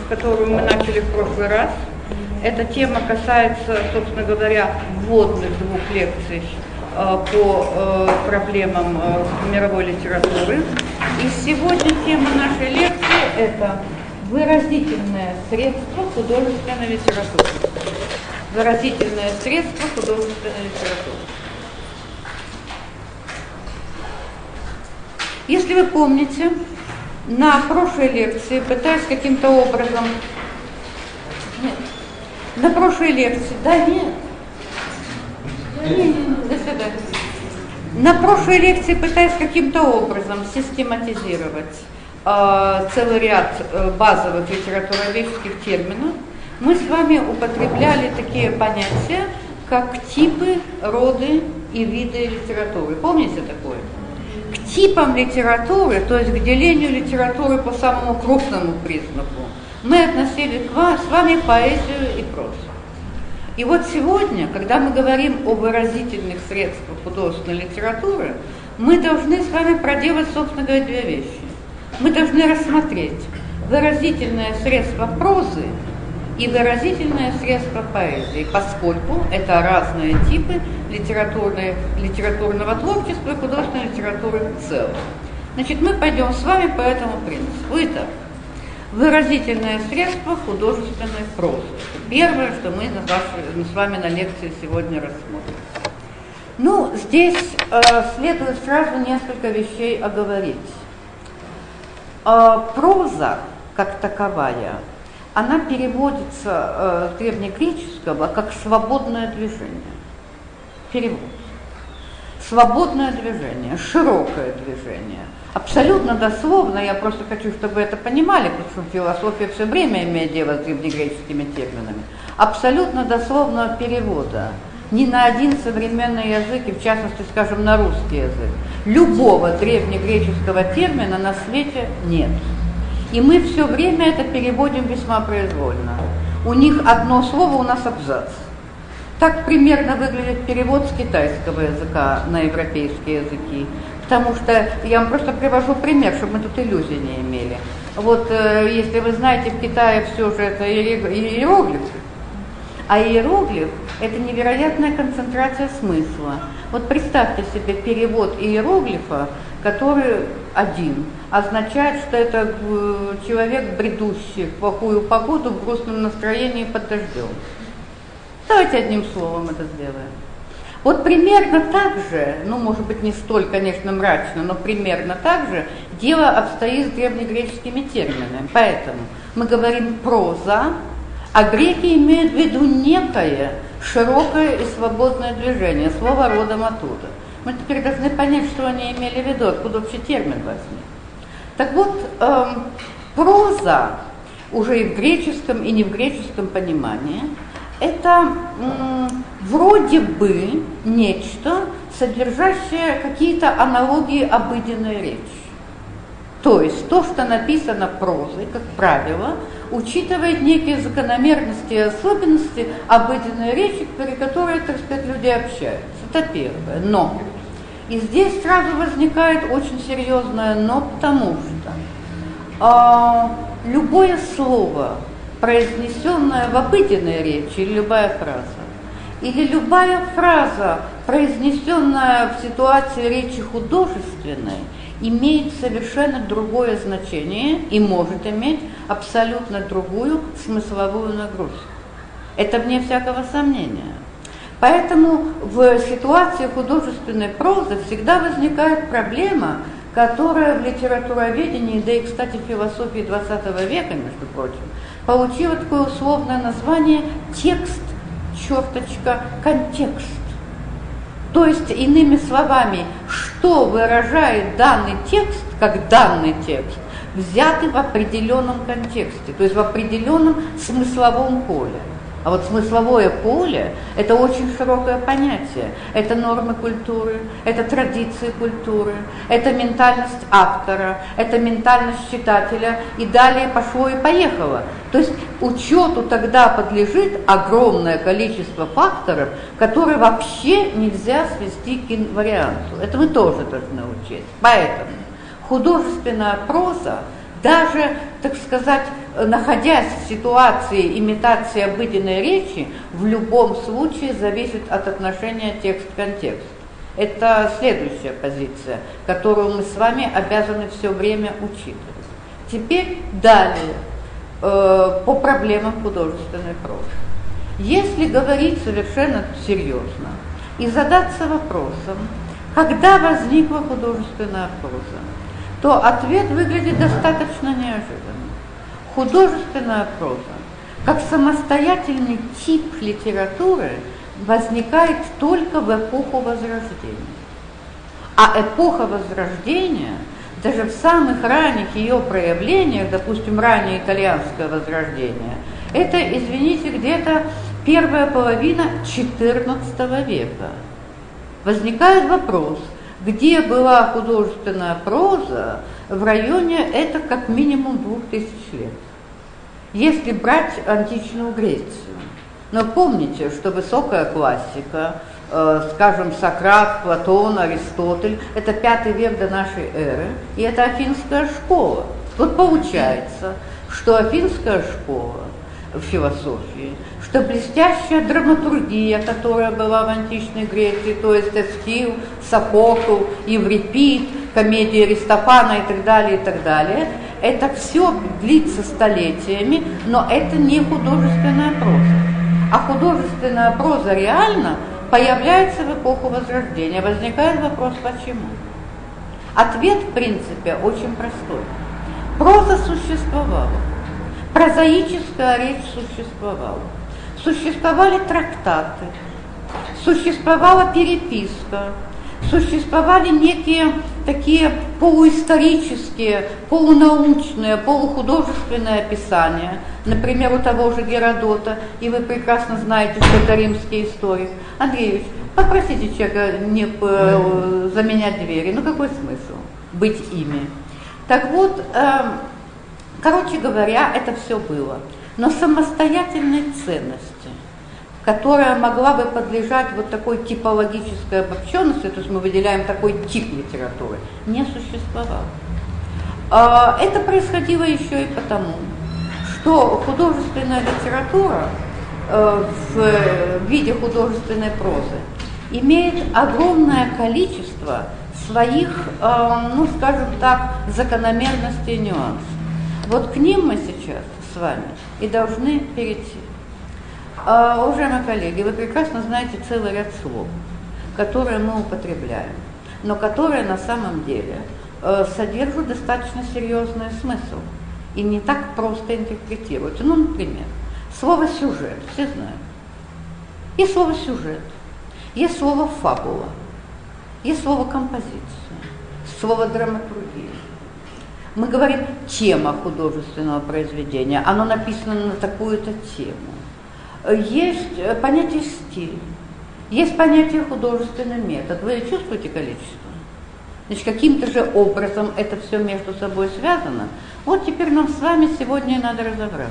которую мы начали в прошлый раз. Эта тема касается, собственно говоря, вводных двух лекций по проблемам мировой литературы. И сегодня тема нашей лекции – это выразительное средство художественной литературы. Выразительное средство художественной литературы. Если вы помните, на прошлой лекции, пытаясь каким-то образом... Нет. На прошлой лекции... Да нет. До свидания. На прошлой лекции, пытаясь каким-то образом систематизировать целый ряд базовых литературоведческих терминов, мы с вами употребляли такие понятия, как типы, роды и виды литературы. Помните такое? К типам литературы, то есть к делению литературы по самому крупному признаку, мы относили с вами поэзию и прозу. И вот сегодня, когда мы говорим о выразительных средствах художественной литературы, мы должны с вами проделать, собственно говоря, две вещи. Мы должны рассмотреть выразительное средство прозы и выразительное средство поэзии, поскольку это разные типы литературного творчества и художественной литературы в целом. Значит, мы пойдем с вами по этому принципу. Итак, выразительное средство художественной прозы. Первое, что мы с вами на лекции сегодня рассмотрим. Ну, здесь следует сразу несколько вещей оговорить. Проза, как таковая, она переводится с древнегреческого как «свободное движение». Перевод. Свободное движение, широкое движение. Абсолютно дословно, я просто хочу, чтобы вы это понимали, потому что философия все время имеет дело с древнегреческими терминами. Абсолютно дословного перевода ни на один современный язык, и в частности, скажем, на русский язык, любого древнегреческого термина на свете нет. И мы все время это переводим весьма произвольно. У них одно слово, у нас абзац. Так примерно выглядит перевод с китайского языка на европейские языки. Потому что я вам просто привожу пример, чтобы мы тут иллюзий не имели. Вот если вы знаете, в Китае все же это иероглифы. А иероглиф – это невероятная концентрация смысла. Вот представьте себе перевод иероглифа, который один, означает, что это человек, бредущий в плохую погоду, в грустном настроении под дождем. Давайте одним словом это сделаем. Вот примерно так же, ну, может быть, не столь, конечно, мрачно, но примерно так же дело обстоит с древнегреческими терминами. Поэтому мы говорим проза, а греки имеют в виду некое широкое и свободное движение, слово родом оттуда. Мы теперь должны понять, что они имели в виду, откуда вообще термин возник. Так вот, проза уже и в греческом, и не в греческом понимании это вроде бы нечто, содержащее какие-то аналогии обыденной речи. То есть то, что написано прозой, как правило, учитывает некие закономерности и особенности обыденной речи, при которой, так сказать, люди общаются. Это первое. Но. И здесь сразу возникает очень серьезное но, потому что любое слово, произнесенная в обыденной речи, или любая фраза, или любая фраза, произнесенная в ситуации речи художественной, имеет совершенно другое значение и может иметь абсолютно другую смысловую нагрузку. Это вне всякого сомнения. Поэтому в ситуации художественной прозы всегда возникает проблема, которая в литературоведении, да и, кстати, в философии XX века, между прочим, получила такое условное название «текст, контекст». То есть, иными словами, что выражает данный текст, как данный текст, взятый в определенном контексте, то есть в определенном смысловом поле. А вот смысловое поле – это очень широкое понятие. Это нормы культуры, это традиции культуры, это ментальность автора, это ментальность читателя. И далее пошло и поехало. То есть учету тогда подлежит огромное количество факторов, которые вообще нельзя свести к инварианту. Это мы тоже должны учесть. Поэтому художественная проза даже, так сказать, находясь в ситуации имитации обыденной речи, в любом случае зависит от отношения текст-контекст. Это следующая позиция, которую мы с вами обязаны все время учитывать. Теперь далее, по проблемам художественной прозы. Если говорить совершенно серьезно и задаться вопросом, когда возникла художественная проза, то ответ выглядит достаточно неожиданно. Художественная проза, как самостоятельный тип литературы, возникает только в эпоху Возрождения. А эпоха Возрождения, даже в самых ранних ее проявлениях, допустим, раннее итальянское Возрождение, это, извините, где-то первая половина XIV века. Возникает вопрос, где была художественная проза в районе, это как минимум 2000 лет. Если брать античную Грецию. Но помните, что высокая классика, скажем, Сократ, Платон, Аристотель, это 5 век до нашей эры, и это Афинская школа. Вот получается, что Афинская школа в философии, что блестящая драматургия, которая была в античной Греции, то есть Эсхил, Софокл, Еврипид, комедия Аристофана и так далее, это все длится столетиями, но это не художественная проза. А художественная проза реально появляется в эпоху Возрождения. Возникает вопрос, почему? Ответ, в принципе, очень простой. Проза существовала. Прозаическая речь существовала. Существовали трактаты, существовала переписка, существовали некие такие полуисторические, полунаучные, полухудожественные описания, например, у того же Геродота, и вы прекрасно знаете, что это римский историк. Андреевич, попросите человека не заменять двери, ну какой смысл быть ими? Так вот, короче говоря, это все было. Но самостоятельной ценности, которая могла бы подлежать вот такой типологической обобщенности, то есть мы выделяем такой тип литературы, не существовало. Это происходило еще и потому, что художественная литература в виде художественной прозы имеет огромное количество своих, ну скажем так, закономерностей и нюансов. Вот к ним мы сейчас с вами и должны перейти. Уважаемые коллеги, вы прекрасно знаете целый ряд слов, которые мы употребляем, но которые на самом деле содержат достаточно серьезный смысл и не так просто интерпретируются. Ну, например, слово «сюжет», все знают. Есть слово «сюжет», есть слово «фабула», есть слово «композиция», слово «драматургия». Мы говорим «тема художественного произведения», оно написано на такую-то тему. Есть понятие «стиль», есть понятие «художественный метод». Вы чувствуете количество? Значит, каким-то же образом это все между собой связано. Вот теперь нам с вами сегодня надо разобраться,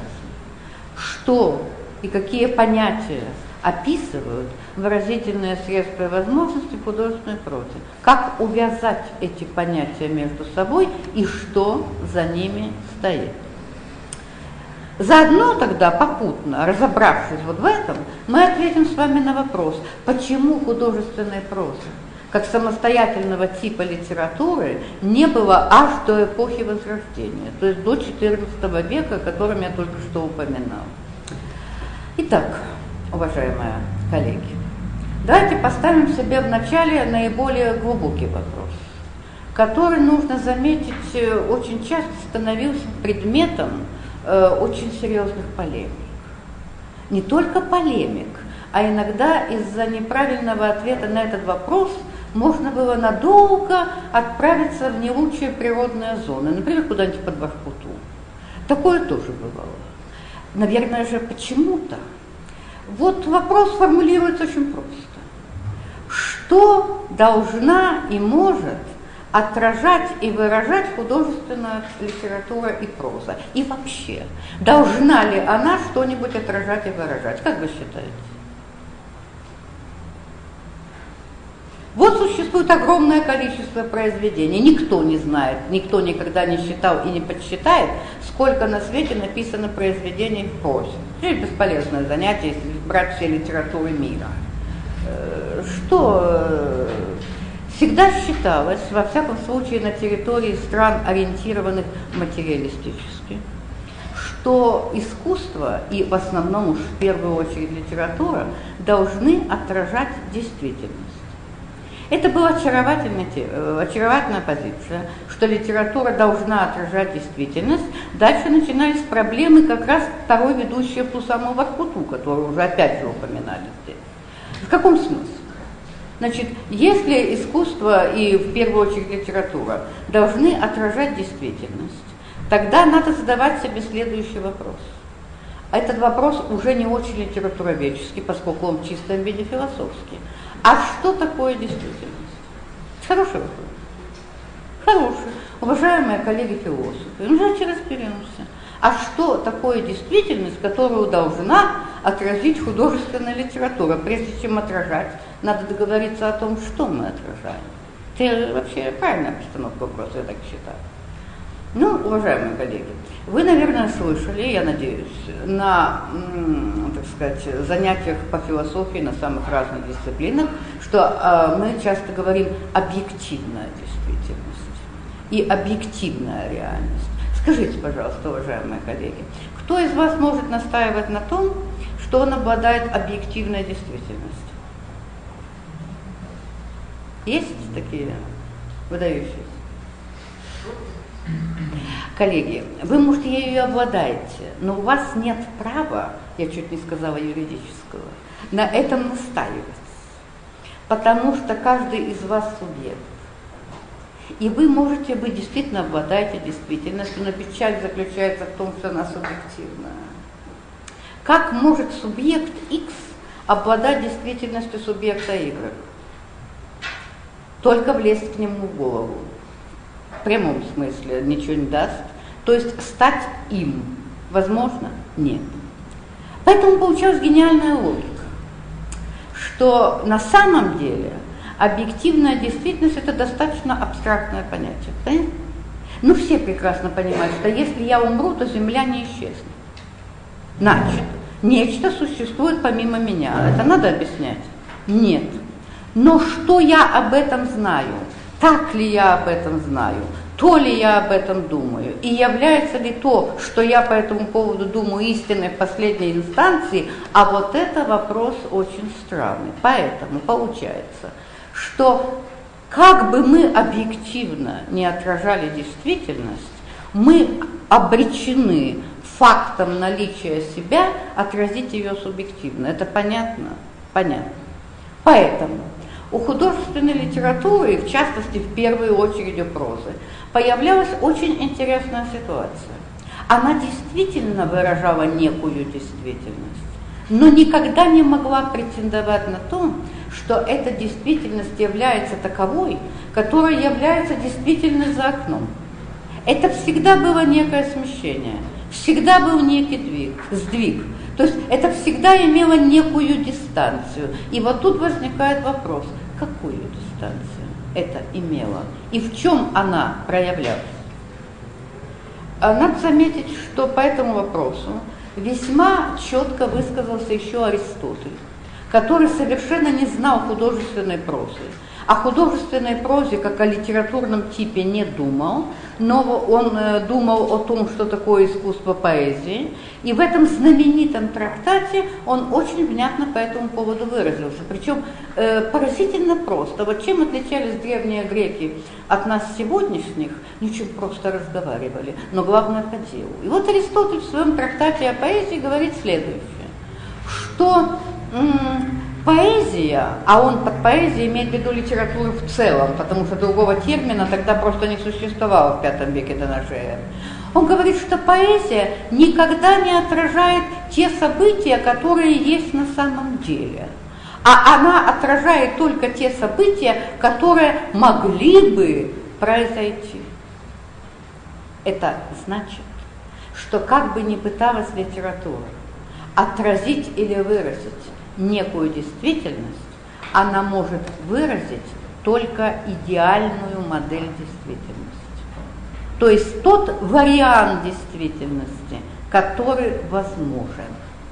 что и какие понятия описывают выразительные средства и возможности художественной прозы. Как увязать эти понятия между собой и что за ними стоит. Заодно тогда, попутно, разобравшись вот в этом, мы ответим с вами на вопрос, почему художественной прозы, как самостоятельного типа литературы, не было аж до эпохи Возрождения, то есть до XIV века, о котором я только что упоминала. Итак, уважаемые коллеги, давайте поставим себе в начале наиболее глубокий вопрос, который, нужно заметить, очень часто становился предметом очень серьезных полемик. Не только полемик, а иногда из-за неправильного ответа на этот вопрос можно было надолго отправиться в не лучшие природные зоны, например, куда-нибудь под Воркуту. Такое тоже бывало. Наверное же, почему-то. Вот вопрос формулируется очень просто. Что должна и может отражать и выражать художественная литература и проза? И вообще, должна ли она что-нибудь отражать и выражать? Как вы считаете? Вот существует огромное количество произведений. Никто не знает, никто никогда не считал и не подсчитает, сколько на свете написано произведений в прозе. Это бесполезное занятие, если брать все литературы мира. Что всегда считалось, во всяком случае на территории стран, ориентированных материалистически, что искусство и в основном уж в первую очередь литература должны отражать действительность. Это была очаровательная позиция, что литература должна отражать действительность. Дальше начинались проблемы как раз второй ведущей в ту самую Воркуту, которую уже опять же упоминали здесь. В каком смысле? Значит, если искусство и в первую очередь литература должны отражать действительность, тогда надо задавать себе следующий вопрос. Этот вопрос уже не очень литературоведческий, поскольку он в чистом виде философский. А что такое действительность? Хороший вопрос. Хороший. Уважаемые коллеги-философы, ну давайте разберемся. А что такое действительность, которую должна отразить художественная литература? Прежде чем отражать, надо договориться о том, что мы отражаем. Это вообще правильная постановка вопроса, я так считаю. Ну, уважаемые коллеги, вы, наверное, слышали, я надеюсь, на, так сказать, занятиях по философии на самых разных дисциплинах, что мы часто говорим объективная действительность и объективная реальность. Скажите, пожалуйста, уважаемые коллеги, кто из вас может настаивать на том, что он обладает объективной действительностью? Есть такие выдающиеся? Коллеги, вы, может, ею обладаете, но у вас нет права, я чуть не сказала юридического, на этом настаивать, потому что каждый из вас субъект. И вы можете быть действительно обладаете действительностью, но печаль заключается в том, что она субъективна. Как может субъект X обладать действительностью субъекта Y? Только влезть к нему в голову. В прямом смысле ничего не даст. То есть стать им возможно? Нет. Поэтому получилась гениальная логика, что на самом деле объективная действительность – это достаточно абстрактное понятие. Понятно? Ну, все прекрасно понимают, что если я умру, то Земля не исчезнет. Значит, нечто существует помимо меня. Это надо объяснять? Нет. Но что я об этом знаю? Так ли я об этом знаю? То ли я об этом думаю? И является ли то, что я по этому поводу думаю, истиной в последней инстанции? А вот это вопрос очень странный. Поэтому получается, что как бы мы объективно не отражали действительность, мы обречены фактом наличия себя отразить ее субъективно. Это понятно? Понятно. Поэтому у художественной литературы, в частности, в первую очередь у прозы, появлялась очень интересная ситуация. Она действительно выражала некую действительность, но никогда не могла претендовать на то, что эта действительность является таковой, которая является действительной за окном. Это всегда было некое смещение, всегда был некий сдвиг. То есть это всегда имело некую дистанцию. И вот тут возникает вопрос, какую дистанцию это имело и в чем она проявлялась. Надо заметить, что по этому вопросу весьма четко высказался еще Аристотель, который совершенно не знал художественной прозы. О художественной прозе как о литературном типе не думал, но он думал о том, что такое искусство поэзии, и в этом знаменитом трактате он очень внятно по этому поводу выразился. Причем поразительно просто. Вот чем отличались древние греки от нас сегодняшних, ничем просто разговаривали, но главное по делу. И вот Аристотель в своем трактате о поэзии говорит следующее, что поэзия, а он под поэзией имеет в виду литературу в целом, потому что другого термина тогда просто не существовало в V веке до нашей эры. Он говорит, что поэзия никогда не отражает те события, которые есть на самом деле, а она отражает только те события, которые могли бы произойти. Это значит, что как бы ни пыталась литература отразить или выразить некую действительность, она может выразить только идеальную модель действительности. То есть тот вариант действительности, который возможен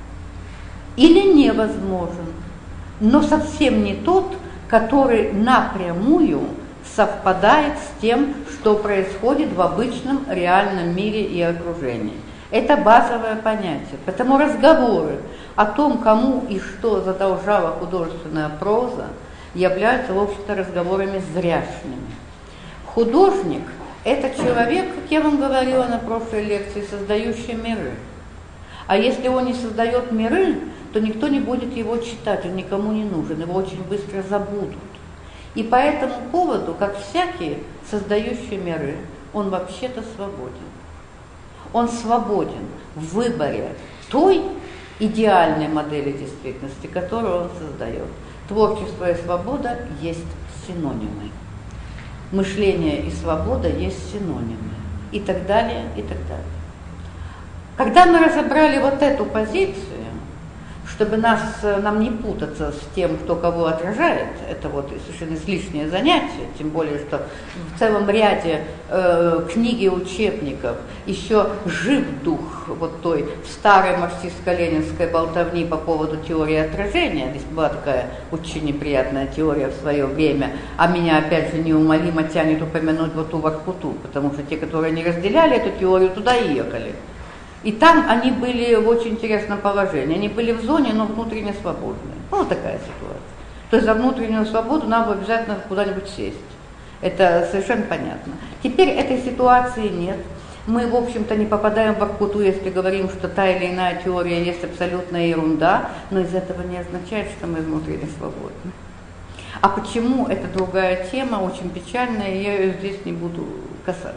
или невозможен, но совсем не тот, который напрямую совпадает с тем, что происходит в обычном реальном мире и окружении. Это базовое понятие. Поэтому разговоры о том, кому и что задолжала художественная проза, являются, в общем-то, разговорами зряшными. Художник – это человек, как я вам говорила на прошлой лекции, создающий миры. А если он не создает миры, то никто не будет его читать, он никому не нужен, его очень быстро забудут. И по этому поводу, как всякий создающий миры, он вообще-то свободен. Он свободен в выборе той идеальной модели действительности, которую он создает. Творчество и свобода есть синонимы. Мышление и свобода есть синонимы. И так далее, и так далее. Когда мы разобрали вот эту позицию, чтобы нам не путаться с тем, кто кого отражает, это вот совершенно излишнее занятие, тем более, что в целом ряде книг и учебников еще жив дух вот той старой марксистско-ленинской болтовни по поводу теории отражения. Здесь была такая очень неприятная теория в свое время, а меня опять же неумолимо тянет упомянуть вот ту Воркуту, потому что те, которые не разделяли эту теорию, туда и ехали. И там они были в очень интересном положении. Они были в зоне, но внутренне свободные. Ну, вот такая ситуация. То есть за внутреннюю свободу надо обязательно куда-нибудь сесть. Это совершенно понятно. Теперь этой ситуации нет. Мы, в общем-то, не попадаем в Воркуту, если говорим, что та или иная теория есть абсолютная ерунда, но из этого не означает, что мы внутренне свободны. А почему? Это другая тема, очень печальная, и я ее здесь не буду касаться.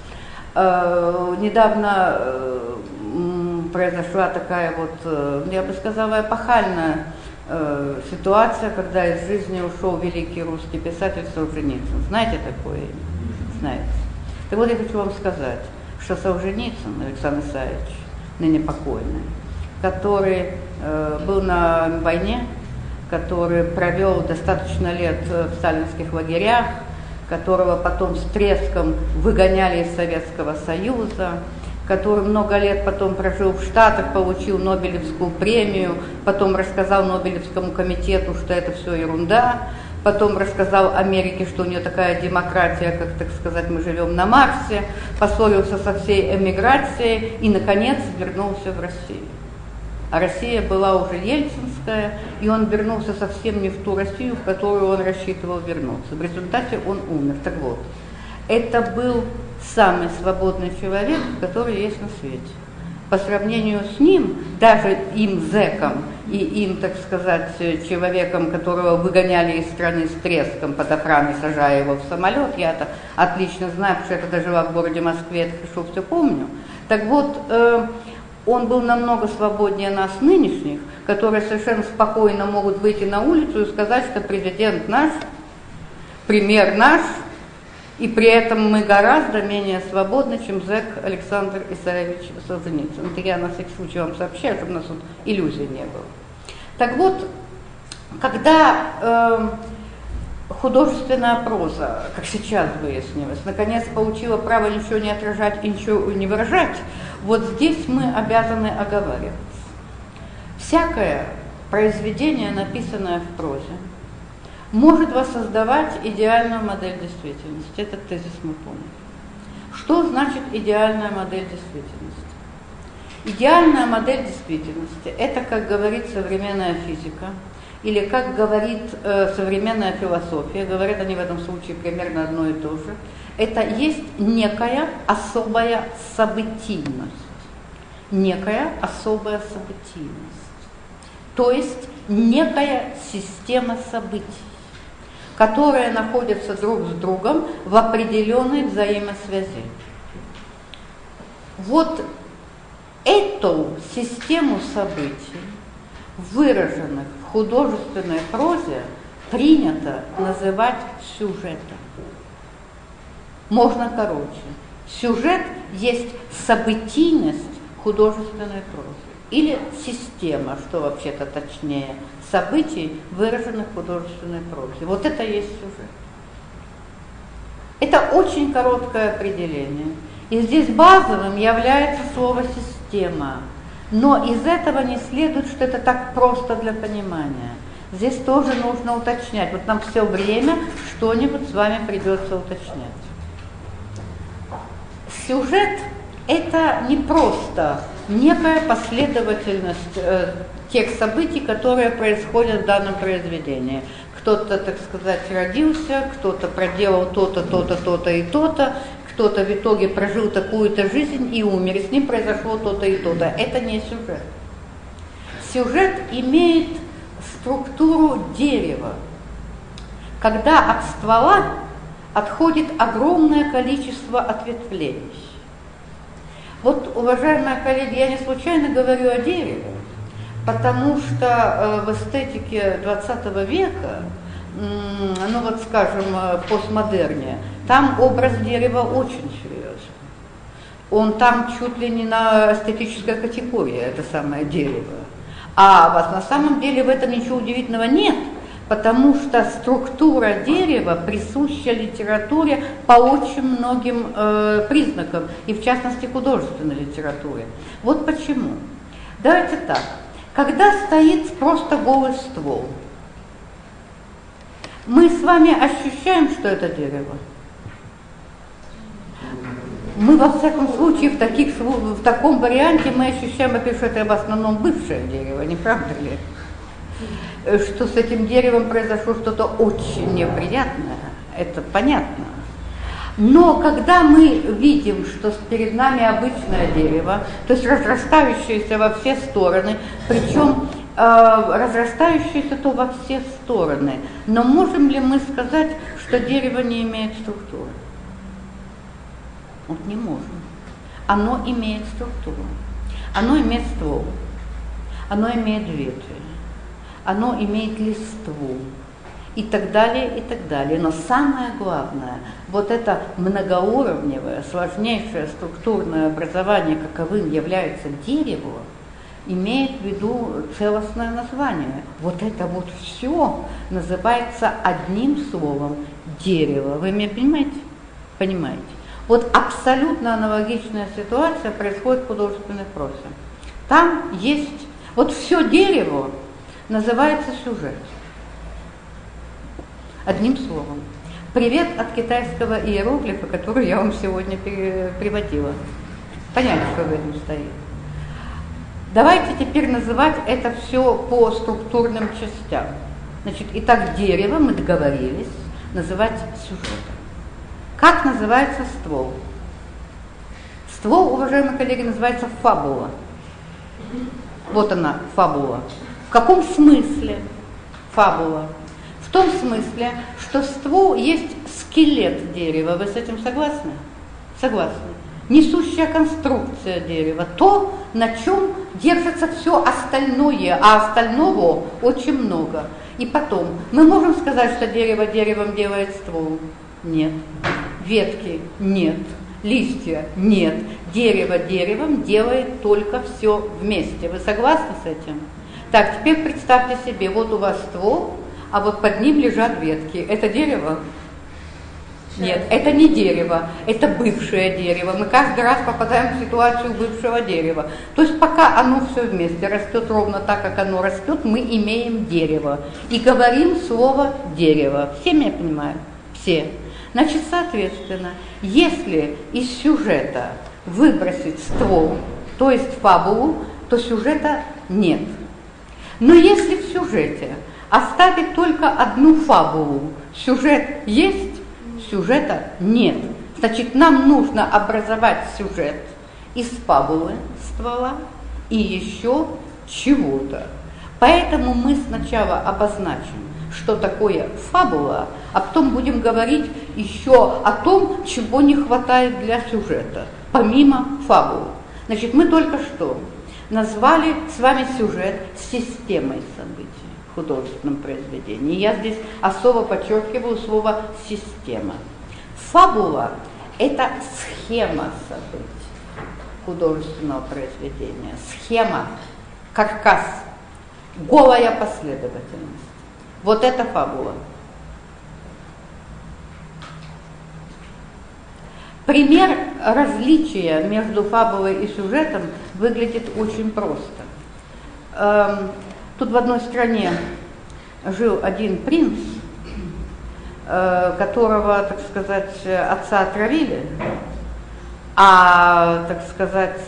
Недавно произошла такая вот, я бы сказала, эпохальная ситуация, когда из жизни ушел великий русский писатель Солженицын. Знаете такое? Знаете. Так вот я хочу вам сказать, что Солженицын Александр Исаевич, ныне покойный, который был на войне, который провел достаточно лет в сталинских лагерях, которого потом с треском выгоняли из Советского Союза, который много лет потом прожил в Штатах, получил Нобелевскую премию, потом рассказал Нобелевскому комитету, что это все ерунда, потом рассказал Америке, что у нее такая демократия, как, так сказать, мы живем на Марсе, поссорился со всей эмиграцией и, наконец, вернулся в Россию. А Россия была уже ельцинская, и он вернулся совсем не в ту Россию, в которую он рассчитывал вернуться. В результате он умер. Так вот, это был самый свободный человек, который есть на свете. По сравнению с ним, даже им, зэком, и им, так сказать, человеком, которого выгоняли из страны с треском под охраной, сажая его в самолет, я-то отлично знаю, потому что я когда жила в городе Москве, это хорошо все помню. Так вот, он был намного свободнее нас нынешних, которые совершенно спокойно могут выйти на улицу и сказать, что президент наш, премьер наш, и при этом мы гораздо менее свободны, чем зэк Александр Исаевич Солженицын. Это я на всякий случай вам сообщаю, чтобы у нас тут иллюзий не было. Так вот, когда художественная проза, как сейчас выяснилось, наконец получила право ничего не отражать и ничего не выражать, вот здесь мы обязаны оговариваться. Всякое произведение, написанное в прозе, может воссоздавать идеальную модель действительности. Этот тезис мы помним. Что значит идеальная модель действительности? Идеальная модель действительности – это, как говорит современная физика, или как говорит современная философия, говорят они в этом случае примерно одно и то же, это есть некая особая событийность. Некая особая событийность. То есть некая система событий, которые находятся друг с другом в определенной взаимосвязи. Вот эту систему событий, выраженных в художественной прозе, принято называть сюжетом. Можно короче. Сюжет есть событийность художественной прозы. Или система, что вообще-то точнее, событий, выраженных в художественной прозе. Вот это и есть сюжет. Это очень короткое определение. И здесь базовым является слово «система». Но из этого не следует, что это так просто для понимания. Здесь тоже нужно уточнять. Вот нам все время что-нибудь с вами придется уточнять. Сюжет – это не просто некая последовательность тех событий, которые происходят в данном произведении. Кто-то, так сказать, родился, кто-то проделал то-то, то-то, то-то и то-то, кто-то в итоге прожил такую-то жизнь и умер, и с ним произошло то-то и то-то. Это не сюжет. Сюжет имеет структуру дерева, когда от ствола отходит огромное количество ответвлений. Вот, уважаемые коллеги, я не случайно говорю о дереве, потому что в эстетике 20 века, ну вот скажем, в постмодерне, там образ дерева очень серьезный. Он там чуть ли не на эстетической категории, это самое дерево. А вот на самом деле в этом ничего удивительного нет, потому что структура дерева присуща литературе по очень многим признакам, и в частности художественной литературе. Вот почему. Давайте так. Когда стоит просто голый ствол, мы с вами ощущаем, что это дерево? Мы, во всяком случае, в таком варианте мы ощущаем, во-первых, что это в основном бывшее дерево, не правда ли? Что с этим деревом произошло что-то очень неприятное, это понятно. Но когда мы видим, что перед нами обычное дерево, то есть разрастающееся во все стороны, причем разрастающееся то во все стороны, но можем ли мы сказать, что дерево не имеет структуры? Вот не можем. Оно имеет структуру, оно имеет ствол, оно имеет ветви, оно имеет листву. И так далее, и так далее. Но самое главное, вот это многоуровневое, сложнейшее структурное образование, каковым является дерево, имеет в виду целостное название. Вот это вот все называется одним словом дерево. Вы меня понимаете? Понимаете. Вот абсолютно аналогичная ситуация происходит в художественной прозе. Там есть, вот все дерево называется сюжет. Одним словом. Привет от китайского иероглифа, который я вам сегодня приводила. Понятно, что в этом стоит. Давайте теперь называть это все по структурным частям. Значит, итак, дерево, мы договорились, называть сюжетом. Как называется ствол? Ствол, уважаемые коллеги, называется фабула. Вот она, фабула. В каком смысле фабула? В том смысле, что ствол есть скелет дерева. Вы с этим согласны? Согласны. Несущая конструкция дерева. То, на чем держится все остальное, а остального очень много. И потом, мы можем сказать, что дерево деревом делает ствол? Нет. Ветки? Нет. Листья? Нет. Дерево деревом делает только все вместе. Вы согласны с этим? Так, теперь представьте себе, вот у вас ствол, а вот под ним лежат ветки. Это дерево? Нет, это не дерево, это бывшее дерево. Мы каждый раз попадаем в ситуацию бывшего дерева. То есть пока оно все вместе растет ровно так, как оно растет, мы имеем дерево. И говорим слово дерево. Все меня понимают? Все. Значит, соответственно, если из сюжета выбросить ствол, то есть фабулу, то сюжета нет. Но если в сюжете оставить только одну фабулу, сюжет есть, сюжета нет. Значит, нам нужно образовать сюжет из фабулы, ствола и еще чего-то. Поэтому мы сначала обозначим, что такое фабула, а потом будем говорить еще о том, чего не хватает для сюжета, помимо фабулы. Значит, мы только что назвали с вами сюжет системой событий в художественном произведении. Я здесь особо подчеркиваю слово «система». Фабула – это схема событий художественного произведения. Схема, каркас, голая последовательность. Вот это фабула. Пример различия между фабулой и сюжетом выглядит очень просто. Тут в одной стране жил один принц, которого, так сказать, отца отравили, а, так сказать,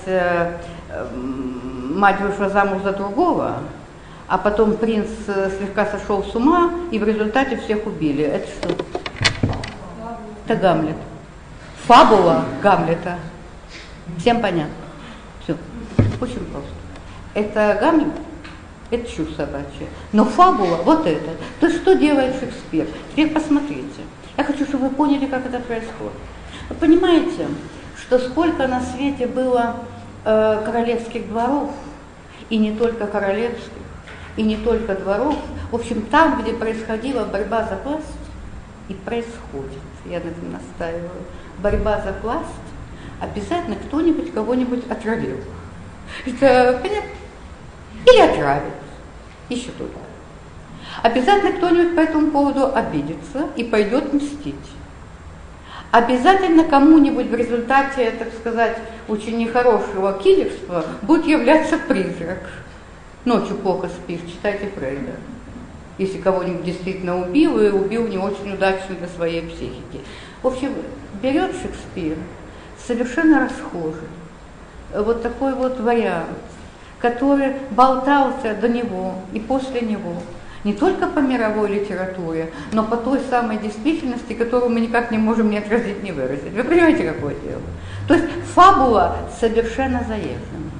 мать вышла замуж за другого, а потом принц слегка сошел с ума, и в результате всех убили. Это что? Это Гамлет. Фабула Гамлета. Всем понятно? Все. Очень просто. Это Гамлет, это чушь собачья. Но фабула вот это. То есть что делает Шекспир? Теперь посмотрите. Я хочу, чтобы вы поняли, как это происходит. Вы понимаете, что сколько на свете было королевских дворов, и не только королевских, и не только дворов. В общем, там, где происходила борьба за власть, и происходит, я на этом настаиваю, борьба за власть, обязательно кто-нибудь кого-нибудь отравил. Это понятно? Или отравит. Еще только. Обязательно кто-нибудь по этому поводу обидится и пойдет мстить. Обязательно кому-нибудь в результате, так сказать, очень нехорошего киллерства будет являться призрак. Ночью плохо спишь, читайте Фрейда. Если кого-нибудь действительно убил, и убил не очень удачно для своей психики. В общем, берет Шекспир совершенно расхожий, вот такой вот вариант, который болтался до него и после него, не только по мировой литературе, но по той самой действительности, которую мы никак не можем ни отразить, ни выразить. Вы понимаете, какое дело? То есть фабула совершенно заезжена.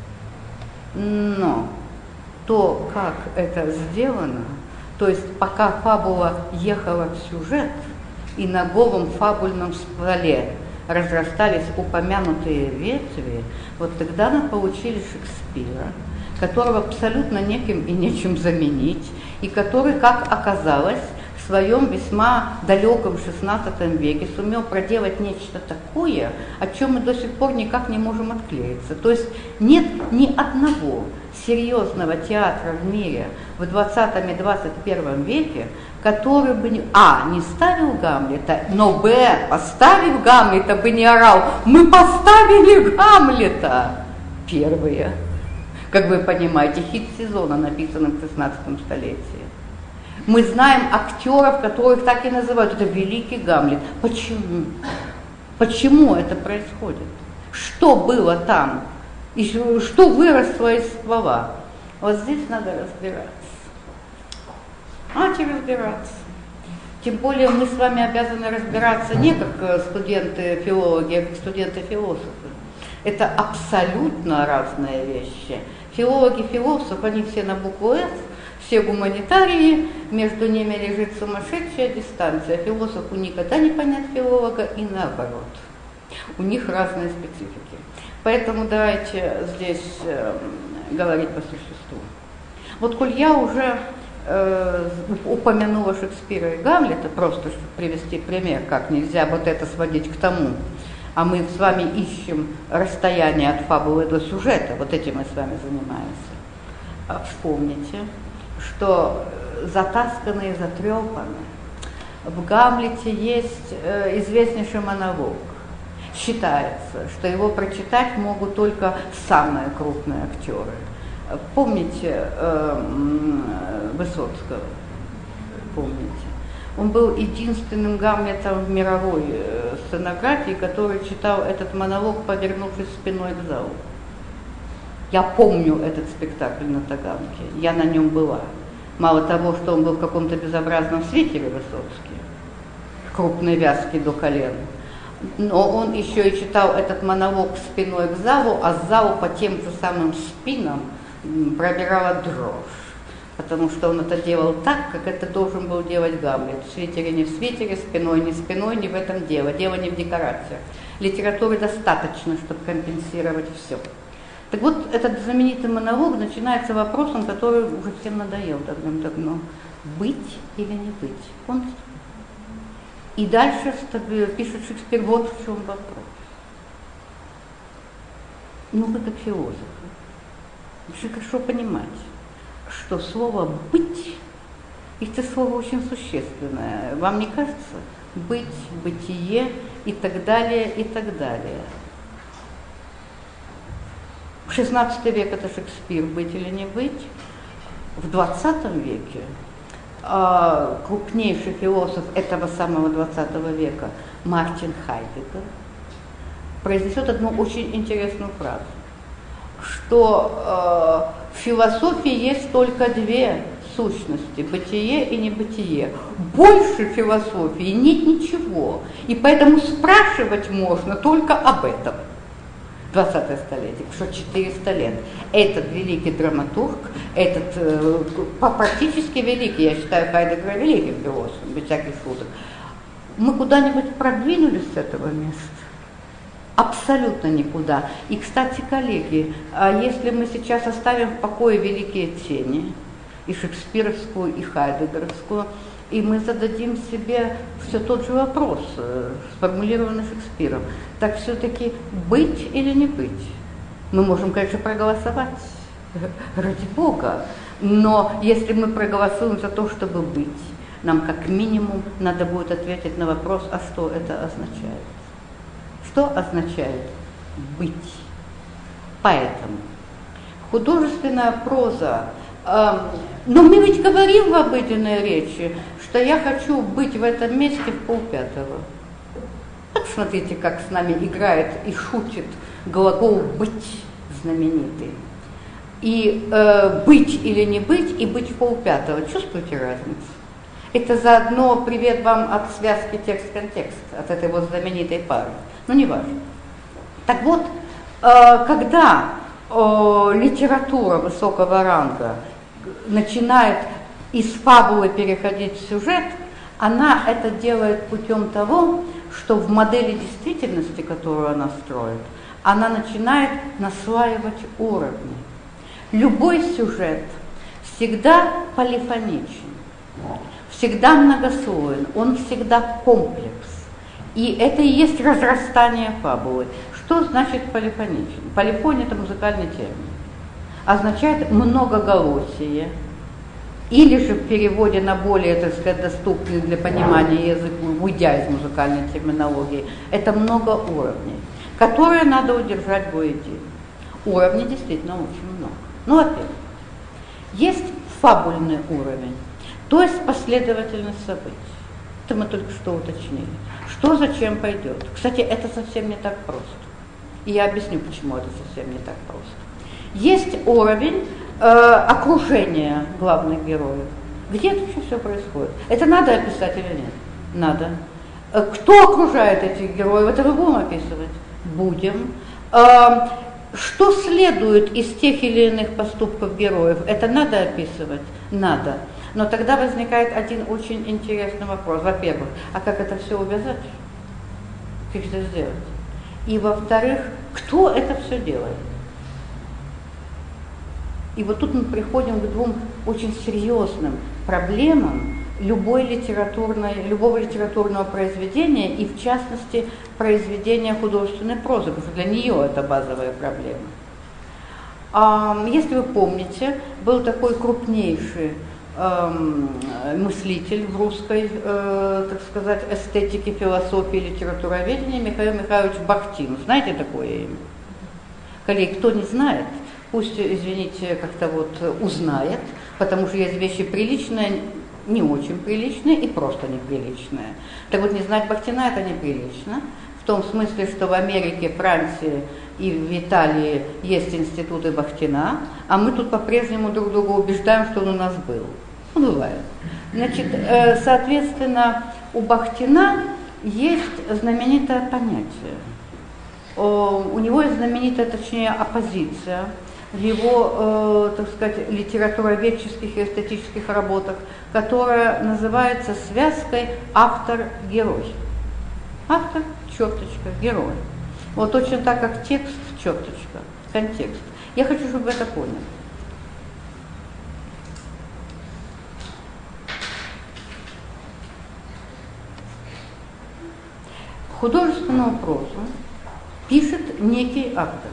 Но то, как это сделано, то есть пока фабула ехала в сюжет, и на голом фабульном стволе разрастались упомянутые ветви, вот тогда мы получили Шекспира, которого абсолютно неким и нечем заменить, и который, как оказалось, в своем весьма далеком XVI веке сумел проделать нечто такое, о чем мы до сих пор никак не можем отклеиться. То есть нет ни одного серьезного театра в мире в 20 и 21 веке, который бы не ставил Гамлета, но поставив Гамлета, бы не орал: мы поставили Гамлета! Первые. Как вы понимаете, хит сезона, написанный в 16 столетии. Мы знаем актеров, которых так и называют. Это великий Гамлет. Почему? Почему это происходит? Что было там? И что выросло из ствола? Вот здесь надо разбираться. Разбираться. Тем более мы с вами обязаны разбираться не как студенты-филологи, а как студенты-философы. Это абсолютно разные вещи. Филологи-философы, они все на букву «Ф», все гуманитарии, между ними лежит сумасшедшая дистанция. Философу никогда не понять филолога и наоборот. У них разные специфики. Поэтому давайте здесь говорить по существу. Вот коль я уже упомянула Шекспира и Гамлета, просто чтобы привести пример, как нельзя вот это сводить к тому, а мы с вами ищем расстояние от фабулы до сюжета, вот этим мы с вами занимаемся. Вспомните, что затасканный и затрепанный в Гамлете есть известнейший монолог. Считается, что его прочитать могут только самые крупные актеры. Помните Высоцкого? Помните? Он был единственным Гамлетом в мировой сценографии, который читал этот монолог, повернувшись спиной к залу. Я помню этот спектакль на Таганке, я на нем была. Мало того, что он был в каком-то безобразном свитере Высоцкий, крупной вязки до колен, но он еще и читал этот монолог спиной к залу, а залу по тем же самым спинам пробирала дрожь, потому что он это делал так, как это должен был делать Гамлет. В свитере не в свитере, спиной, не в этом дело. Дело не в декорациях. Литературы достаточно, чтобы компенсировать все. Так вот, этот знаменитый монолог начинается вопросом, который уже всем надоел давным-давно. Быть или не быть? Помните? И дальше пишет Шекспир, вот в чем вопрос. Ну, вы как философы, очень хорошо понимать, что слово «быть» – это слово очень существенное. Вам не кажется? быть, бытие и так далее, и так далее. В XVI век это Шекспир, быть или не быть. В XX веке крупнейший философ этого самого XX века Мартин Хайдеггер произнесет одну очень интересную фразу, что в философии есть только две сущности, бытие и небытие. Больше философии нет ничего, и поэтому спрашивать можно только об этом. 20-е столетие, что 400 лет. Этот великий драматург, этот практически великий, я считаю Хайдеггера великим философом, без всяких шуток. Мы куда-нибудь продвинулись с этого места? Абсолютно никуда. И, кстати, коллеги, если мы сейчас оставим в покое великие тени, и шекспировскую, и хайдеггеровскую, и мы зададим себе все тот же вопрос, сформулированный Шекспиром, так все-таки быть или не быть? Мы можем, конечно, проголосовать, ради Бога, но если мы проголосуем за то, чтобы быть, нам как минимум надо будет ответить на вопрос, а что это означает? Что означает быть? Поэтому художественная проза, но мы ведь говорим в обыденной речи, что я хочу быть в этом месте в 4:30. Вот смотрите, как с нами играет и шутит глагол «быть» знаменитый. И быть или не быть, и быть в 4:30. Чувствуете разницу? Это заодно привет вам от связки текст-контекст, от этой вот знаменитой пары. Ну, не важно. Так вот, когда литература высокого ранга начинает из фабулы переходить в сюжет, она это делает путем того, что в модели действительности, которую она строит, она начинает наслаивать уровни. Любой сюжет всегда полифоничен, всегда многослойный, он всегда комплекс. И это и есть разрастание фабулы. Что значит полифоничен? Полифония – это музыкальный термин. Означает многоголосие, или же в переводе на более, так сказать, доступный для понимания язык, уйдя из музыкальной терминологии, это много уровней, которые надо удержать воедино. Уровней действительно очень много. Ну, во-первых, есть фабульный уровень, то есть последовательность событий. Это мы только что уточнили. Что зачем пойдет? Кстати, это совсем не так просто. И я объясню, почему это совсем не так просто. Есть уровень окружения главных героев. Где это все происходит? Это надо описать или нет? Надо. Кто окружает этих героев? Это мы будем описывать? Будем. Что следует из тех или иных поступков героев? Это надо описывать? Надо. Но тогда возникает один очень интересный вопрос. Во-первых, а как это все увязать? Как это сделать? И во-вторых, кто это все делает? И вот тут мы приходим к двум очень серьезным проблемам любого литературного произведения, и в частности произведения художественной прозы, потому что для нее это базовая проблема. Если вы помните, был такой крупнейший мыслитель в русской, так сказать, эстетике, философии, литературоведении Михаил Михайлович Бахтин. Знаете такое имя? Коллеги, кто не знает, пусть, извините, как-то вот узнает, потому что есть вещи приличные, не очень приличные и просто неприличные. Так вот, не знать Бахтина – это неприлично, в том смысле, что в Америке, Франции и в Италии есть институты Бахтина, а мы тут по-прежнему друг друга убеждаем, что он у нас был. Ну, бывает. Значит, соответственно, у Бахтина есть знаменитое понятие. У него есть знаменитая, точнее, оппозиция в его, так сказать, литературоведческих и эстетических работах, которая называется связкой автор-герой. Автор, черточка, герой. Вот точно так, как текст, черточка, контекст. Я хочу, чтобы вы это поняли. Художественную прозу пишет некий автор.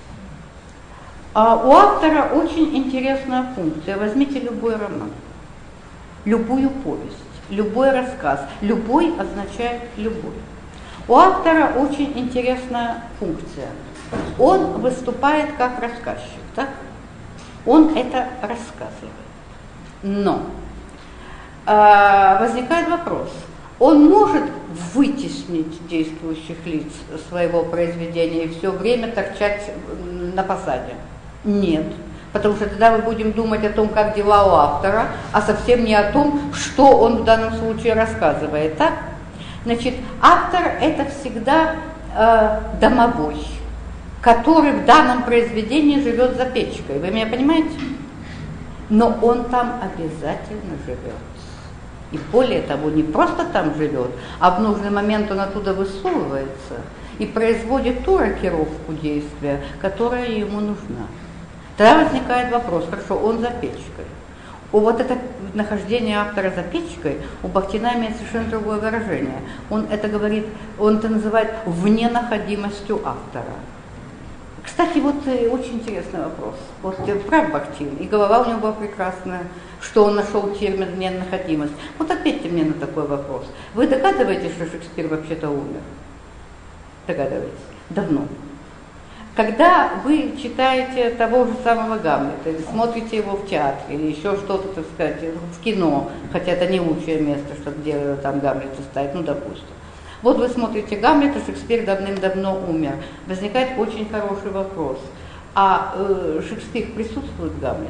А у автора очень интересная функция. Возьмите любой роман, любую повесть, любой рассказ. Любой означает любой. У автора очень интересная функция. Он выступает как рассказчик, так? Он это рассказывает. Но возникает вопрос. Он может вытеснить действующих лиц своего произведения и все время торчать на фасаде? Нет. Потому что тогда мы будем думать о том, как дела у автора, а совсем не о том, что он в данном случае рассказывает. Так? Значит, автор – это всегда домовой, который в данном произведении живет за печкой. Вы меня понимаете? Но он там обязательно живет. И более того, не просто там живет, а в нужный момент он оттуда высовывается и производит ту рокировку действия, которая ему нужна. Тогда возникает вопрос, хорошо, он за печкой. Вот это нахождение автора за печкой у Бахтина имеет совершенно другое выражение. Он это говорит, он это называет вненаходимостью автора. Кстати, вот очень интересный вопрос. Вот прав Бахтин, и голова у него была прекрасная, что он нашел термин «вненаходимость». Вот ответьте мне на такой вопрос. Вы догадываетесь, что Шекспир вообще-то умер? Догадываетесь? Давно. Когда вы читаете того же самого Гамлета, или смотрите его в театре, или еще что-то, так сказать, в кино, хотя это не лучшее место, чтобы там Гамлета ставить, ну, допустим. Вот вы смотрите Гамлета, Шекспир давным-давно умер. Возникает очень хороший вопрос. А Шекспир присутствует в Гамлете?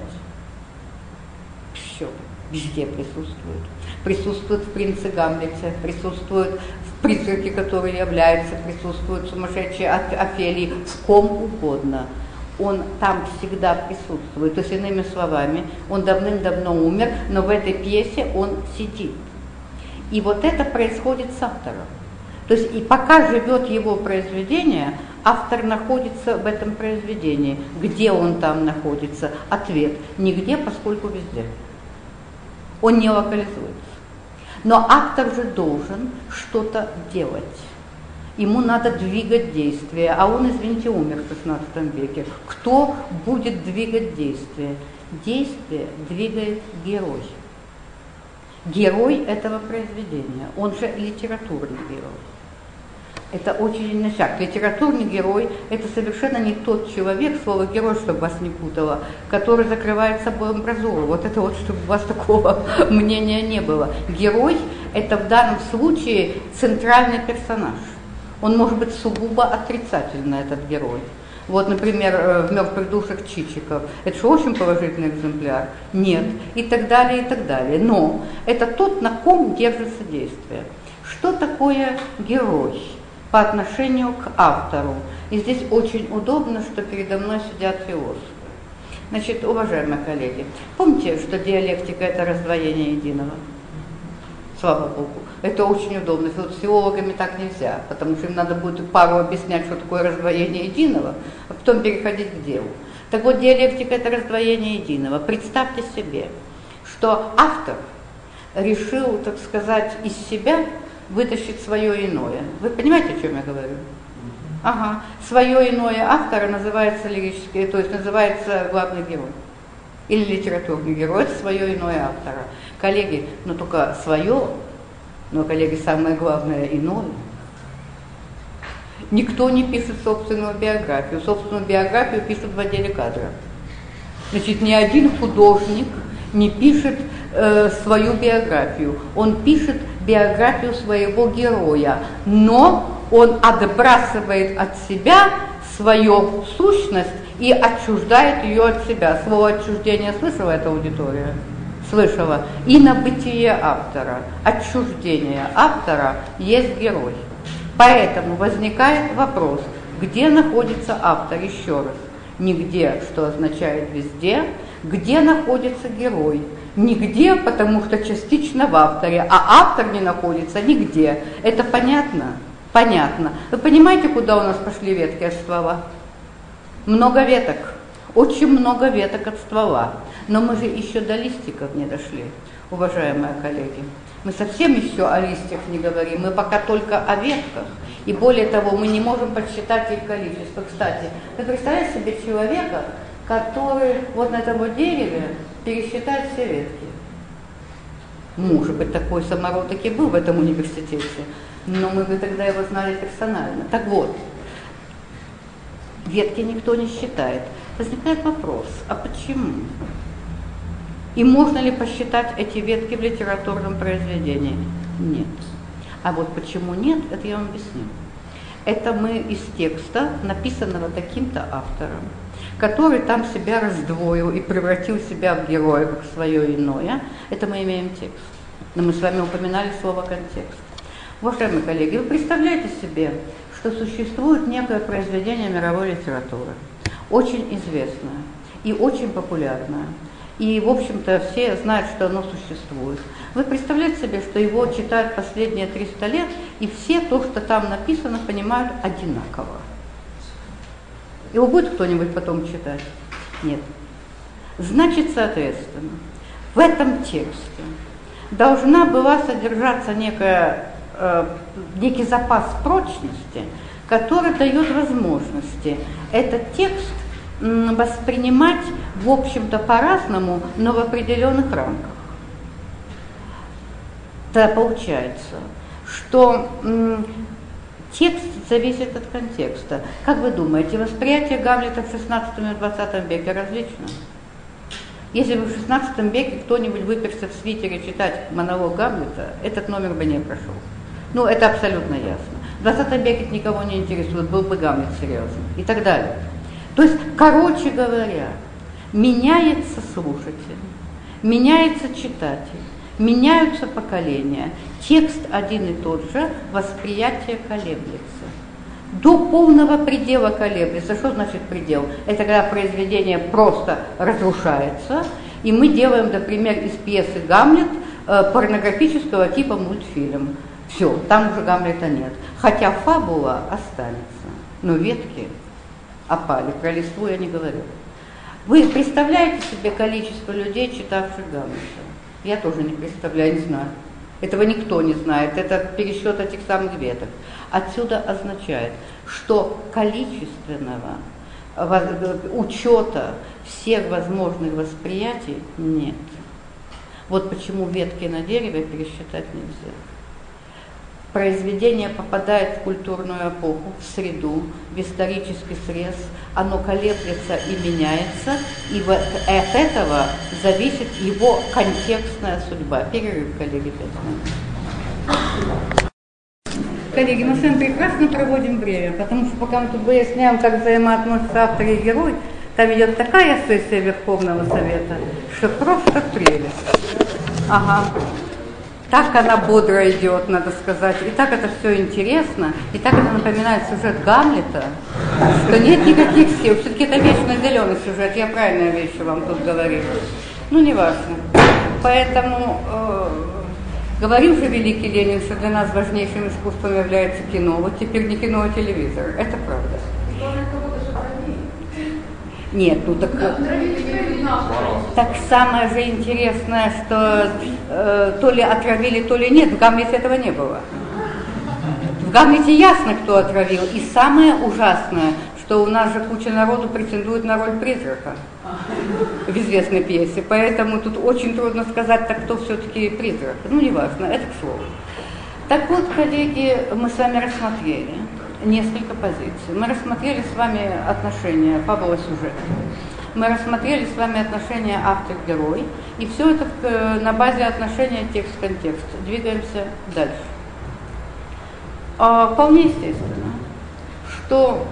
Все, везде присутствует. Присутствует в «Принце Гамлете», присутствует в «Призраке, который является», присутствует в «Сумасшедшей Офелии», в ком угодно. Он там всегда присутствует. То есть, иными словами, он давным-давно умер, но в этой пьесе он сидит. И вот это происходит с автором. То есть и пока живет его произведение, автор находится в этом произведении. Где он там находится? Ответ: нигде, поскольку везде. Он не локализуется. Но автор же должен что-то делать. Ему надо двигать действие, а он, извините, умер в XVI веке. Кто будет двигать действие? Действие двигает герой. Герой этого произведения, он же литературный герой. Это очень ништяк. Литературный герой – это совершенно не тот человек, слово «герой», чтобы вас не путало, который закрывает собой амбразуру. Вот это вот, чтобы у вас такого мнения не было. Герой – это в данном случае центральный персонаж. Он может быть сугубо отрицательный, этот герой. Вот, например, в «Мертвых душах» Чичиков. Это же очень положительный экземпляр. Нет. И так далее, и так далее. Но это тот, на ком держится действие. Что такое герой по отношению к автору? И здесь очень удобно, что передо мной сидят философы. Значит, уважаемые коллеги, помните, что диалектика – это раздвоение единого? Слава Богу. Это очень удобно. С филологами так нельзя, потому что им надо будет пару объяснять, что такое раздвоение единого, а потом переходить к делу. Так вот, диалектика – это раздвоение единого. Представьте себе, что автор решил, так сказать, из себя вытащить свое иное. Вы понимаете, о чем я говорю? Ага. Свое иное автора называется лирический, то есть называется главный герой. Или литературный герой – это свое иное автора. Коллеги, но только свое, но, коллеги, самое главное – иное. Никто не пишет собственную биографию. Собственную биографию пишут в отделе кадра. Значит, ни один художник не пишет свою биографию. Он пишет биографию своего героя, но он отбрасывает от себя свою сущность и отчуждает ее от себя. Слово «отчуждение» слышала эта аудитория? Слышала. И на бытие автора. Отчуждение автора есть герой. Поэтому возникает вопрос, где находится автор? Еще раз. Нигде, что означает везде. Где находится герой? Нигде, потому что частично в авторе, а автор не находится нигде. Это понятно? Понятно. Вы понимаете, куда у нас пошли ветки от ствола? Много веток. Очень много веток от ствола. Но мы же еще до листиков не дошли, уважаемые коллеги. Мы совсем еще о листьях не говорим, мы пока только о ветках. И более того, мы не можем подсчитать их количество. Кстати, вы представляете себе человека, который вот на этом вот дереве пересчитает все ветки. Может быть, такой самородок и был в этом университете, но мы бы тогда его знали персонально. Так вот, ветки никто не считает. Возникает вопрос, а почему? И можно ли посчитать эти ветки в литературном произведении? Нет. А вот почему нет, это я вам объясню. Это мы из текста, написанного таким-то автором, который там себя раздвоил и превратил себя в героя как свое иное, это мы имеем текст. Но мы с вами упоминали слово «контекст». Уважаемые коллеги, вы представляете себе, что существует некое произведение мировой литературы, очень известное и очень популярное, и, в общем-то, все знают, что оно существует. Вы представляете себе, что его читают последние 300 лет, и все то, что там написано, понимают одинаково. Его будет кто-нибудь потом читать? Нет. Значит, соответственно, в этом тексте должна была содержаться некий запас прочности, который дает возможности этот текст воспринимать, в общем-то, по-разному, но в определенных рамках. Тогда получается, что текст зависит от контекста. Как вы думаете, восприятие Гамлета в XVI и XX веке различно? Если бы в XVI веке кто-нибудь выперся в свитере читать монолог Гамлета, этот номер бы не прошел. Ну, это абсолютно ясно. В XX веке никого не интересует, был бы Гамлет серьезным и так далее. То есть, короче говоря, меняется слушатель, меняется читатель, меняются поколения. Текст один и тот же, восприятие колеблется. До полного предела колеблется. Что значит предел? Это когда произведение просто разрушается, и мы делаем, например, из пьесы «Гамлет» порнографического типа мультфильм. Все, там уже Гамлета нет. Хотя фабула останется, но ветки опали, про листву я не говорю. Вы представляете себе количество людей, читавших Гамлета? Я тоже не представляю, не знаю. Этого никто не знает, это пересчет этих самых веток. Отсюда означает, что количественного учета всех возможных восприятий нет. Вот почему ветки на дереве пересчитать нельзя. Произведение попадает в культурную эпоху, в среду, в исторический срез, оно колеблется и меняется, и от этого зависит его контекстная судьба. Перерыв, коллеги, 5 минут. Коллеги, мы с вами прекрасно проводим время, потому что пока мы тут выясняем, как взаимоотносятся автор и герой, там идет такая сессия Верховного Совета, что просто прелесть. Ага. Так она бодро идет, надо сказать, и так это все интересно, и так это напоминает сюжет Гамлета, что нет никаких сил. Все-таки это вечно зеленый сюжет, я правильные вещи вам тут говорю. Ну, не важно. Поэтому говорил же великий Ленин, что для нас важнейшим искусством является кино. Вот теперь не кино, а телевизор. Это правда. Нет, ну так самое же интересное, что то ли отравили, то ли нет. В Гамлете этого не было. В Гамлете ясно, кто отравил. И самое ужасное, что у нас же куча народу претендует на роль призрака в известной пьесе. Поэтому тут очень трудно сказать, так кто все-таки призрак. Ну, неважно, это к слову. Так вот, коллеги, мы с вами рассмотрели несколько позиций. Мы рассмотрели с вами отношения фабула-сюжет. Мы рассмотрели с вами отношения автор-герой. И все это на базе отношения текст-контекст. Двигаемся дальше. Вполне естественно, что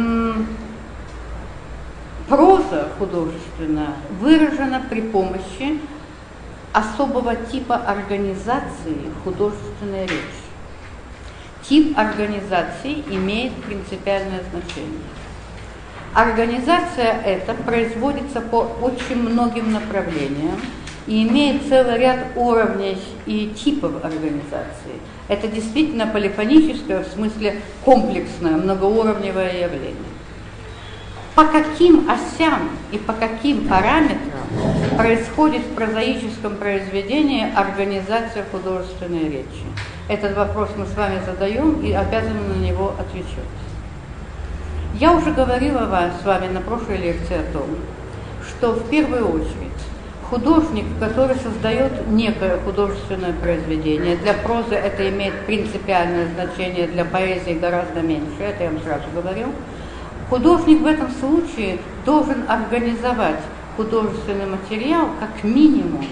проза художественная выражена при помощи особого типа организации художественной речи. Тип организации имеет принципиальное значение. Организация эта производится по очень многим направлениям и имеет целый ряд уровней и типов организации. Это действительно полифоническое, в смысле комплексное, многоуровневое явление. По каким осям и по каким параметрам происходит в прозаическом произведении организация художественной речи? Этот вопрос мы с вами задаем и обязаны на него отвечать. Я уже говорила с вами на прошлой лекции о том, что в первую очередь художник, который создает некое художественное произведение. Для прозы это имеет принципиальное значение, для поэзии гораздо меньше, это я вам сразу говорю. Художник в этом случае должен организовать художественный материал как минимум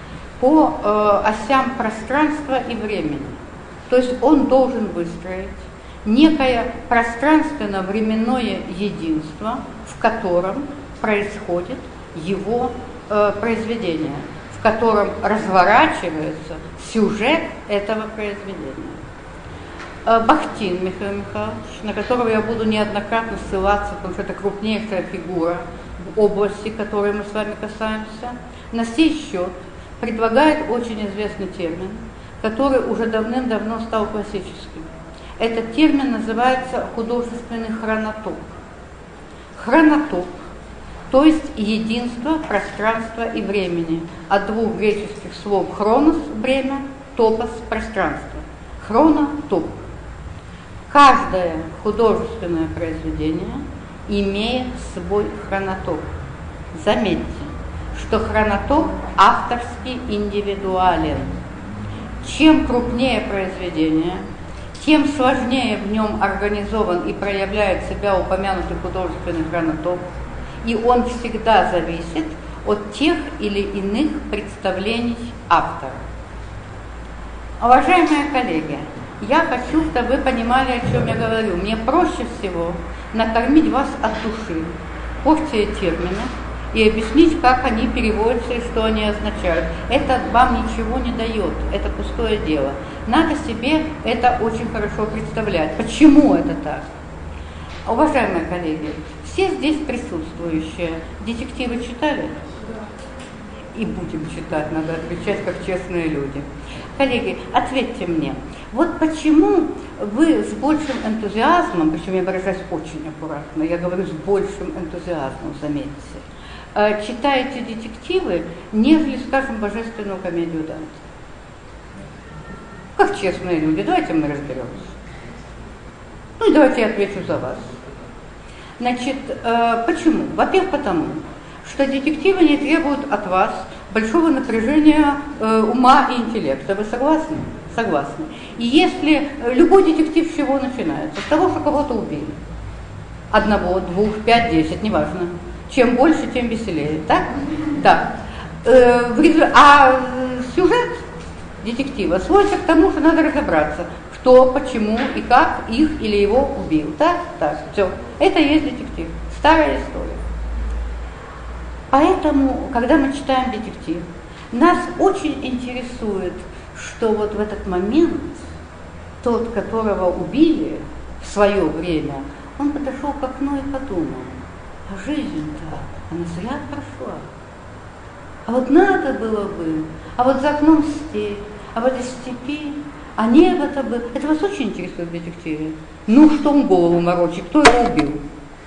по осям пространства и времени. То есть он должен выстроить некое пространственно-временное единство, в котором происходит его произведение, в котором разворачивается сюжет этого произведения. Бахтин Михаил Михайлович, на которого я буду неоднократно ссылаться, потому что это крупнейшая фигура в области, которой мы с вами касаемся, на сей счет предлагает очень известный термин, который уже давным-давно стал классическим. Этот термин называется художественный хронотоп. Хронотоп, то есть единство пространства и времени, от двух греческих слов хронос – время, топос – пространство. Хронотоп. Каждое художественное произведение имеет свой хронотоп. Заметьте, что хронотоп авторский индивидуален. Чем крупнее произведение, тем сложнее в нем организован и проявляет себя упомянутый художественный хронотоп, и он всегда зависит от тех или иных представлений автора. Уважаемые коллеги, я хочу, чтобы вы понимали, о чем я говорю. Мне проще всего накормить вас от души, порции термины, и объяснить, как они переводятся и что они означают. Это вам ничего не дает, это пустое дело. Надо себе это очень хорошо представлять. Почему это так? Уважаемые коллеги, все здесь присутствующие детективы читали? И будем читать, надо отвечать как честные люди. Коллеги, ответьте мне, вот почему вы с большим энтузиазмом, причем я выражаюсь очень аккуратно, я говорю с большим энтузиазмом, заметьте, читаете детективы, нежели, скажем, божественную комедию Данте? Как честные люди, давайте мы разберемся. Ну и давайте я отвечу за вас. Значит, почему? Во-первых, потому, что детективы не требуют от вас большого напряжения ума и интеллекта. Вы согласны? Согласны. И если любой детектив с чего начинается? С того, что кого-то убили. Одного, двух, 5, 10, неважно. Чем больше, тем веселее. Так? Да. А сюжет детектива сводится к тому, что надо разобраться, кто, почему и как их или его убил. Так? Так. Все. Это и есть детектив. Старая история. Поэтому, когда мы читаем детектив, нас очень интересует, что вот в этот момент тот, которого убили в свое время, он подошел к окну и подумал, а жизнь-то, она зря прошла. А вот надо было бы, а вот за окном степь, а в этой степи, а небо-то бы. Это вас очень интересует в детективе? Ну, что он голову морочит, кто его убил?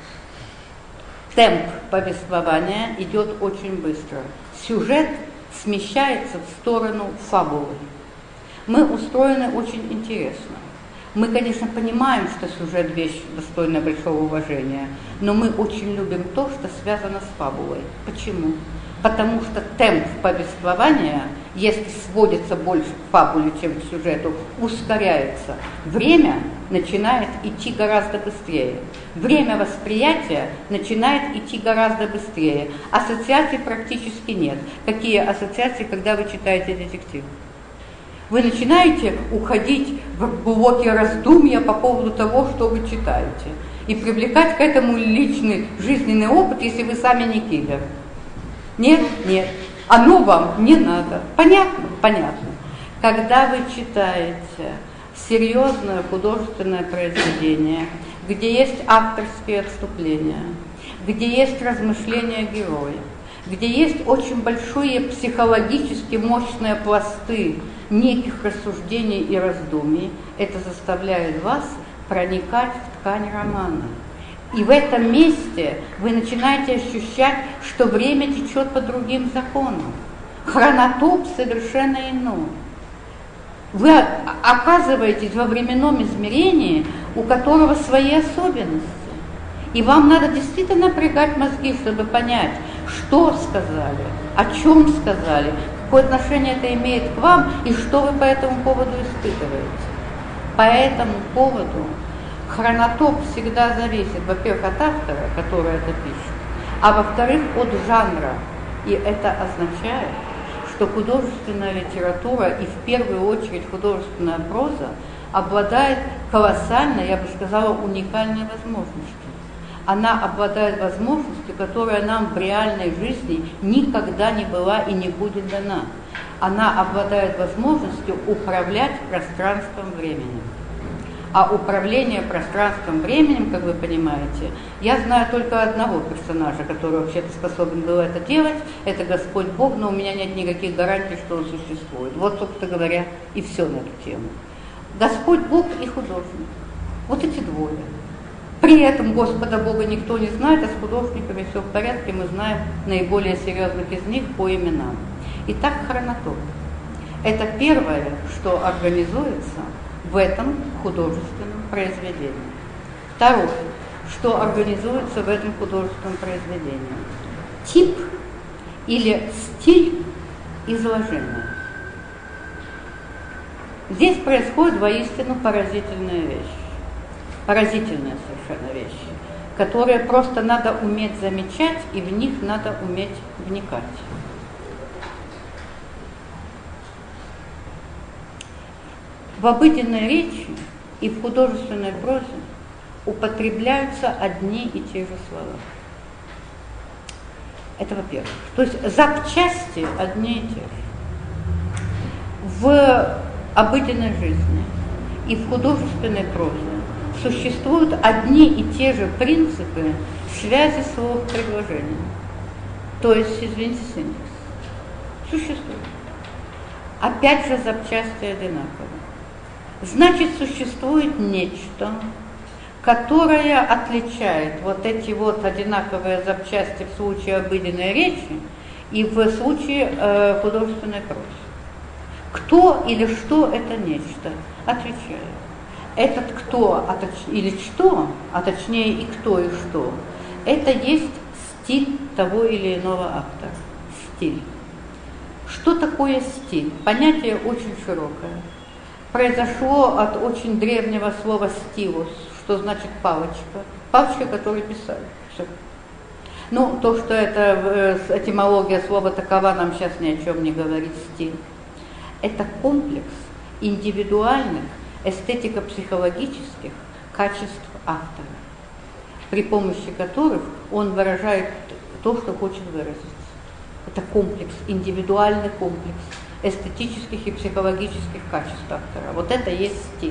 Темп повествования идет очень быстро. Сюжет смещается в сторону фабулы. Мы устроены очень интересно. Мы, конечно, понимаем, что сюжет – вещь достойная большого уважения, но мы очень любим то, что связано с фабулой. Почему? Потому что темп повествования, если сводится больше к фабуле, чем к сюжету, ускоряется. Время начинает идти гораздо быстрее. Время восприятия начинает идти гораздо быстрее. Ассоциаций практически нет. Какие ассоциации, когда вы читаете детектив? Вы начинаете уходить в глубокие раздумья по поводу того, что вы читаете, и привлекать к этому личный жизненный опыт, если вы сами не киллер. Нет, нет, оно вам не надо. Понятно? Понятно. Когда вы читаете серьезное художественное произведение, где есть авторские отступления, где есть размышления героя, где есть очень большие психологически мощные пласты неких рассуждений и раздумий, это заставляет вас проникать в ткань романа. И в этом месте вы начинаете ощущать, что время течет по другим законам. Хронотоп совершенно иной. Вы оказываетесь во временном измерении, у которого свои особенности. И вам надо действительно напрягать мозги, чтобы понять, что сказали, о чем сказали, какое отношение это имеет к вам и что вы по этому поводу испытываете. По этому поводу хронотоп всегда зависит, во-первых, от автора, который это пишет, а во-вторых, от жанра. И это означает, что художественная литература и в первую очередь художественная проза обладает колоссальной, я бы сказала, уникальной возможностью. Она обладает возможностью, которая нам в реальной жизни никогда не была и не будет дана. Она обладает возможностью управлять пространством-временем. А управление пространством-временем, как вы понимаете, я знаю только одного персонажа, который вообще-то способен был это делать, это Господь Бог, но у меня нет никаких гарантий, что он существует. Вот, собственно говоря, и все на эту тему. Господь Бог и художник. Вот эти двое. При этом Господа Бога никто не знает, а с художниками все в порядке, мы знаем наиболее серьезных из них по именам. Итак, хронотоп. Это первое, что организуется в этом художественном произведении. Второе, что организуется в этом художественном произведении. Тип или стиль изложения. Здесь происходит воистину поразительная вещь. Поразительная совершенно вещь, которые просто надо уметь замечать, и в них надо уметь вникать. В обыденной речи и в художественной прозе употребляются одни и те же слова. Это во-первых. То есть запчасти одни и те же. В обыденной жизни и в художественной прозе существуют одни и те же принципы связи слов в предложении. То есть, извините, синтекс. Существует. Опять же, запчасти одинаковы. Значит, существует нечто, которое отличает вот эти вот одинаковые запчасти в случае обыденной речи и в случае художественной прозы. Кто или что это нечто? Отвечаю. Этот кто или что, а точнее и кто и что, это есть стиль того или иного автора. Стиль. Что такое стиль? Понятие очень широкое. Произошло от очень древнего слова «стилус», что значит палочка. Палочка, которой писали. Все. Ну, то, что это этимология слова такова, нам сейчас ни о чем не говорит. Стиль. Это комплекс индивидуальных эстетико-психологических качеств автора, при помощи которых он выражает то, что хочет выразить. Это комплекс, индивидуальный комплекс эстетических и психологических качеств автора. Вот это есть стиль.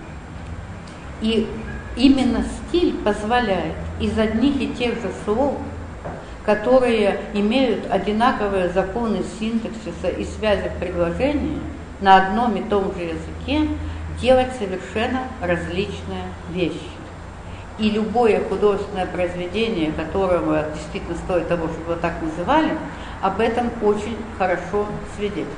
И именно стиль позволяет из одних и тех же слов, которые имеют одинаковые законы синтаксиса и связи в предложении, на одном и том же языке делать совершенно различные вещи. И любое художественное произведение, которого действительно стоит того, чтобы его так называли, об этом очень хорошо свидетельствует.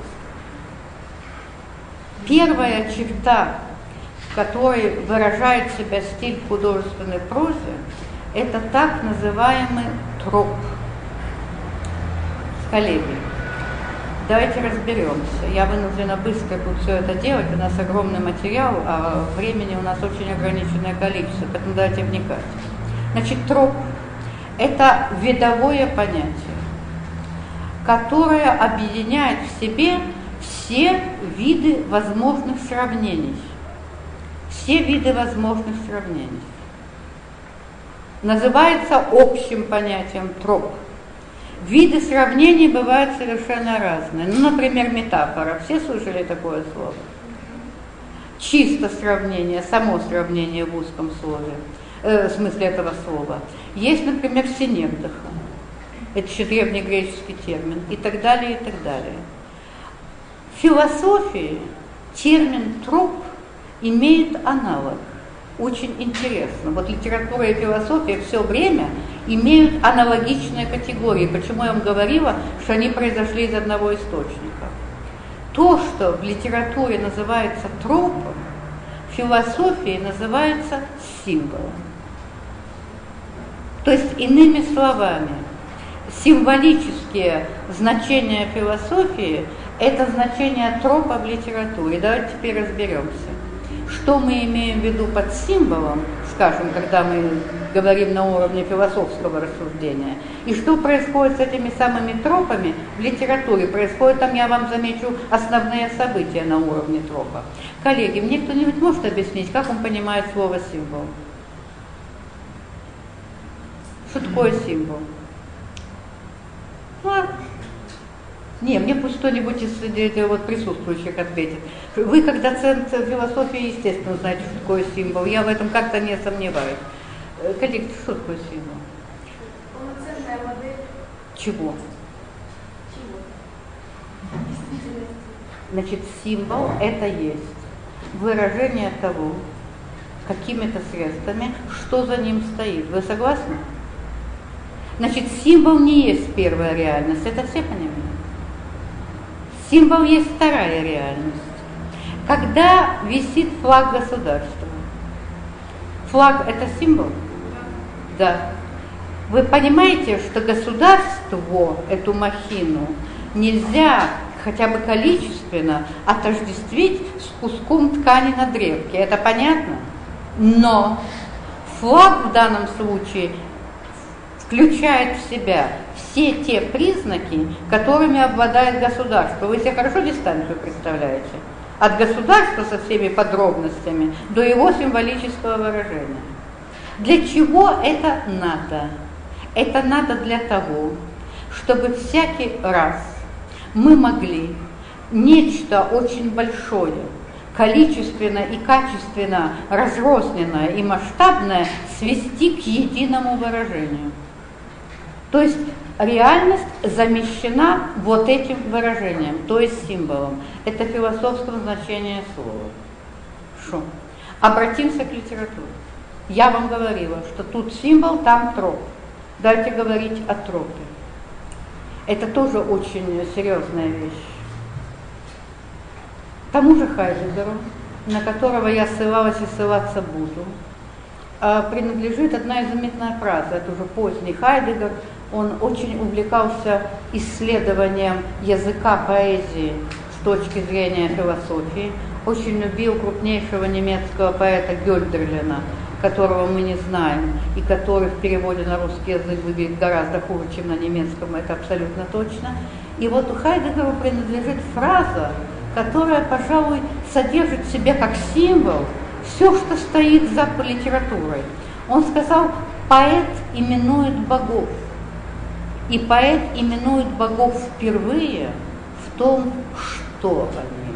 Первая черта, в которой выражает себя стиль в художественной прозе, это так называемый троп. Коллеги, давайте разберемся. Я вынуждена быстро тут все это делать, у нас огромный материал, а времени у нас очень ограниченное количество, поэтому давайте вникать. Значит, троп – это видовое понятие, которое объединяет в себе все виды возможных сравнений. Все виды возможных сравнений. Называется общим понятием троп. Виды сравнений бывают совершенно разные. Ну, например, метафора. Все слышали такое слово? Чисто сравнение, само сравнение в узком слове, в смысле этого слова. Есть, например, синекдоха. Это еще древнегреческий термин. И так далее, и так далее. В философии термин троп имеет аналог. Очень интересно. Вот литература и философия все время имеют аналогичные категории. Почему я вам говорила, что они произошли из одного источника. То, что в литературе называется тропом, в философии называется символом. То есть, иными словами, символические значения философии – это значение тропа в литературе. Давайте теперь разберемся. Что мы имеем в виду под символом, скажем, когда мы говорим на уровне философского рассуждения, и что происходит с этими самыми тропами в литературе. Происходят там, я вам замечу, основные события на уровне тропа. Коллеги, мне кто-нибудь может объяснить, как он понимает слово «символ»? Что такое символ? Не, мне пусть кто-нибудь из присутствующих ответит. Вы, как доцент философии, естественно, знаете, что такое символ. Я в этом как-то не сомневаюсь. Коллеги, что такое символ? Полноценная модель. Чего? Действительности. Значит, символ – это есть выражение того, какими-то средствами, что за ним стоит. Вы согласны? Значит, символ не есть первая реальность, это все понимают. Символ есть вторая реальность. Когда висит флаг государства, флаг – это символ? Да. Вы понимаете, что государству, эту махину, нельзя хотя бы количественно отождествить с куском ткани на древке. Это понятно? Но флаг в данном случае включает в себя все те признаки, которыми обладает государство. Вы себе хорошо дистанцию представляете? От государства со всеми подробностями до его символического выражения. Для чего это надо? Это надо для того, чтобы всякий раз мы могли нечто очень большое, количественно и качественно разрозненное и масштабное свести к единому выражению. То есть реальность замещена вот этим выражением, то есть символом. Это философское значение слова. Шо? Обратимся к литературе. Я вам говорила, что тут символ, там троп. Давайте говорить о тропе. Это тоже очень серьезная вещь. Тому же Хайдеггеру, на которого я ссылалась и ссылаться буду, принадлежит одна изумительная фраза. Это уже поздний Хайдеггер. Он очень увлекался исследованием языка поэзии с точки зрения философии. Очень любил крупнейшего немецкого поэта Гёльдерлина, которого мы не знаем, и который в переводе на русский язык выглядит гораздо хуже, чем на немецком, это абсолютно точно. И вот у Хайдеггеру принадлежит фраза, которая, пожалуй, содержит в себе как символ все, что стоит за литературой. Он сказал: поэт именует богов. И поэт именует богов впервые в том, что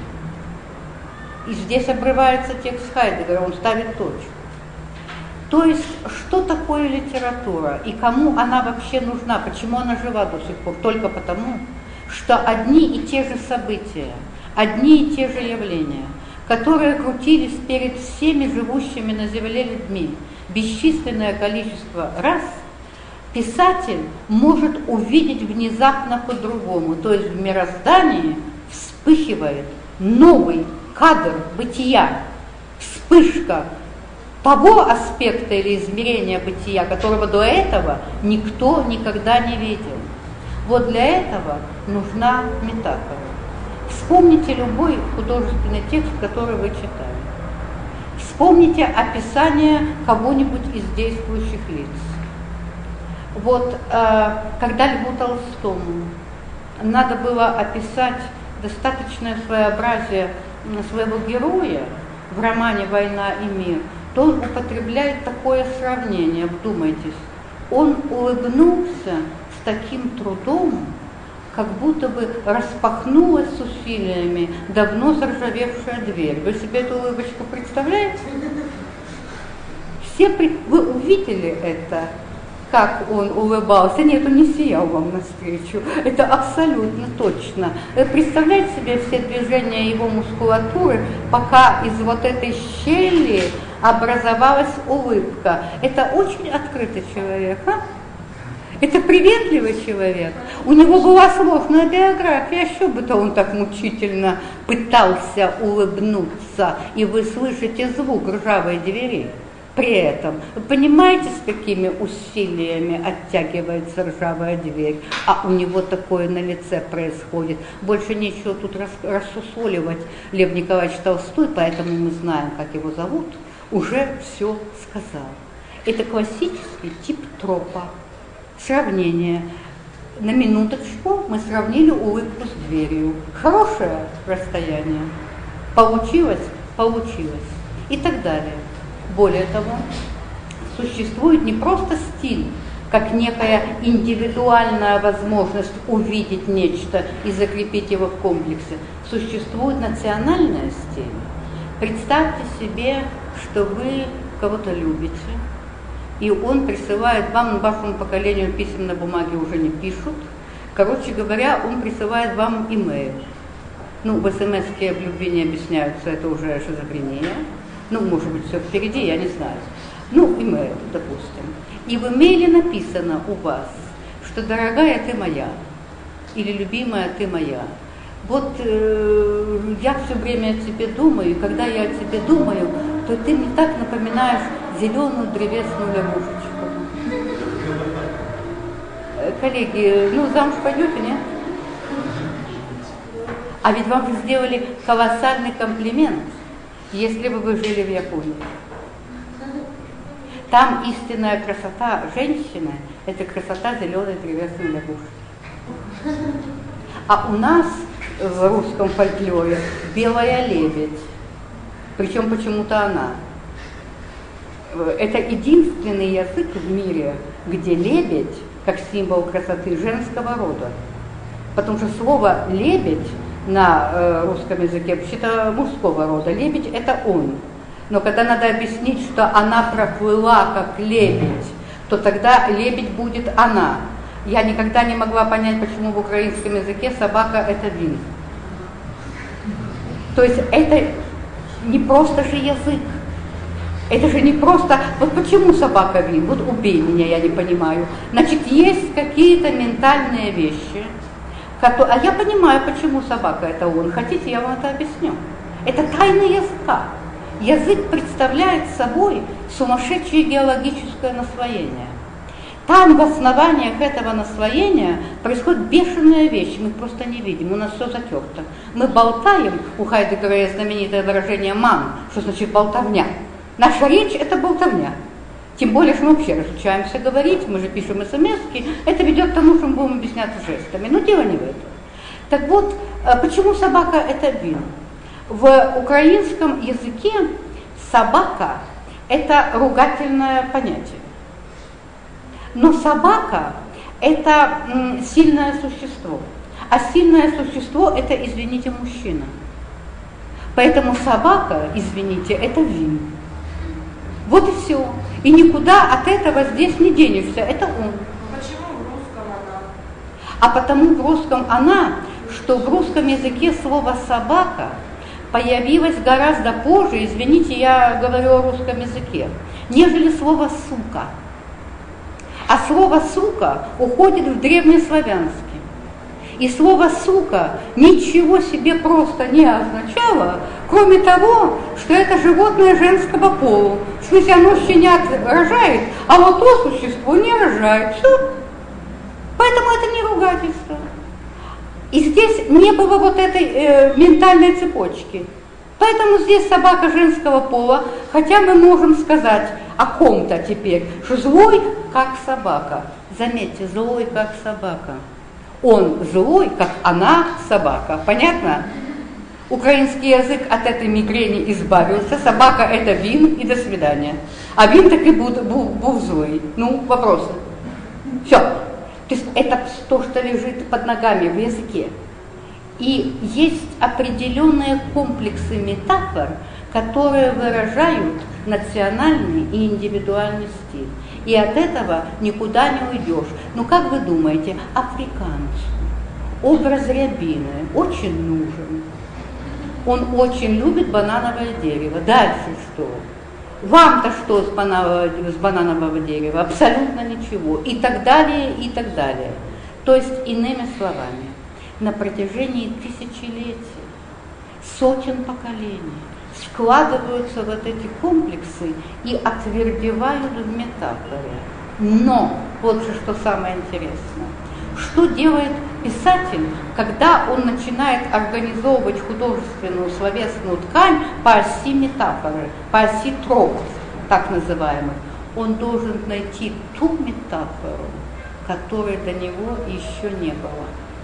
они. И здесь обрывается текст Хайдеггера, он ставит точку. То есть, что такое литература и кому она вообще нужна, почему она жива до сих пор? Только потому, что одни и те же события, одни и те же явления, которые крутились перед всеми живущими на земле людьми бесчисленное количество раз, писатель может увидеть внезапно по-другому. То есть в мироздании вспыхивает новый кадр бытия, вспышка того аспекта или измерения бытия, которого до этого никто никогда не видел. Вот для этого нужна метафора. Вспомните любой художественный текст, который вы читали. Вспомните описание кого-нибудь из действующих лиц. Вот когда Льву Толстому надо было описать достаточное своеобразие своего героя в романе «Война и мир», то он употребляет такое сравнение, вдумайтесь. Он улыбнулся с таким трудом, как будто бы распахнулась с усилиями давно заржавевшая дверь. Вы себе эту улыбочку представляете? Вы увидели это, как он улыбался? Нет, он не сиял вам навстречу. Это абсолютно точно. Представляете себе все движения его мускулатуры, пока из вот этой щели образовалась улыбка. Это очень открытый человек, а? Это приветливый человек. У него была сложная биография, еще бы-то он так мучительно пытался улыбнуться, и вы слышите звук ржавой двери. при этом. Вы понимаете, с какими усилиями оттягивается ржавая дверь, а у него такое на лице происходит. Больше нечего тут рассусоливать. Лев Николаевич Толстой, поэтому мы знаем, как его зовут, уже все сказал. Это классический тип тропа. Сравнение. На минуточку мы сравнили улыбку с дверью. Хорошее расстояние. Получилось? Получилось. И так далее. Более того, существует не просто стиль, как некая индивидуальная возможность увидеть нечто и закрепить его в комплексе. Существует национальная стиль. Представьте себе, что вы кого-то любите, и он присылает вам, вашему поколению писем на бумаге уже не пишут. Короче говоря, он присылает вам имейл. Ну, в смс-ке в любви не объясняются, это уже шизофрения. Ну, может быть, все впереди, я не знаю. Ну, имейл, допустим. И в имейле написано у вас, что «дорогая, ты моя» или «любимая, ты моя». Вот я все время о тебе думаю, и когда я о тебе думаю, то ты мне так напоминаешь зеленую древесную лягушечку. Коллеги, ну замуж пойдете, нет? А ведь вам же сделали колоссальный комплимент, если бы вы жили в Японии. Там истинная красота женщины – это красота зеленой древесной лягушки. А у нас в русском фольклоре белая лебедь, причем почему-то она. Это единственный язык в мире, где лебедь, как символ красоты, женского рода. Потому что слово «лебедь» на русском языке вообще-то мужского рода. Лебедь – это он. Но когда надо объяснить, что она проплыла как лебедь, то тогда лебедь будет она. Я никогда не могла понять, почему в украинском языке собака – это вин. То есть это не просто же язык. Это же не просто... Вот почему собака вин? Вот убей меня, я не понимаю. Значит, есть какие-то ментальные вещи, которые... А я понимаю, почему собака – это он. Хотите, я вам это объясню. Это тайна языка. Язык представляет собой сумасшедшее геологическое наслоение. Там в основаниях этого наслоения происходит бешеная вещь, мы их просто не видим, у нас все затерто. Мы болтаем, у Хайдеггера есть знаменитое выражение «ман», что значит болтовня. Наша речь – это болтовня. Тем более, что мы вообще разучаемся говорить, мы же пишем смс-ки, это ведет к тому, что мы будем объясняться жестами. Но дело не в этом. Так вот, почему собака – это вин? В украинском языке собака – это ругательное понятие. Но собака – это сильное существо. А сильное существо – это, извините, мужчина. Поэтому собака, извините, это вин. Вот и все. И никуда от этого здесь не денешься. Это он. Почему в русском она? А потому в русском она, что в русском языке слово «собака» появилось гораздо позже, извините, я говорю о русском языке, нежели слово «сука». А слово «сука» уходит в древнеславянский. И слово «сука» ничего себе просто не означало, кроме того, что это животное женского пола. В смысле, оно щенят рожает, а вот то существо не рожает. Все. Поэтому это не ругательство. И здесь не было вот этой ментальной цепочки. Поэтому здесь собака женского пола, хотя мы можем сказать о ком-то теперь, что злой, как собака. Заметьте, злой, как собака. Он злой, как она, собака. Понятно? Украинский язык от этой мигрени избавился. Собака – это вин, и до свидания. А вин так и был злой. Ну, вопросы. Все. То есть это то, что лежит под ногами в языке. И есть определенные комплексы метафор, которые выражают национальный и индивидуальный стиль. И от этого никуда не уйдешь. Ну как вы думаете, африканцу образ рябины очень нужен. Он очень любит банановое дерево. Дальше что? Вам-то что с бананового дерева? Абсолютно ничего. И так далее, и так далее. То есть, иными словами, на протяжении тысячелетий, сотен поколений, складываются вот эти комплексы и отвердевают в метафоре. Но, вот же что самое интересное, что делает писатель, когда он начинает организовывать художественную словесную ткань по оси метафоры, по оси тропов, так называемых. Он должен найти ту метафору, которой до него еще не было.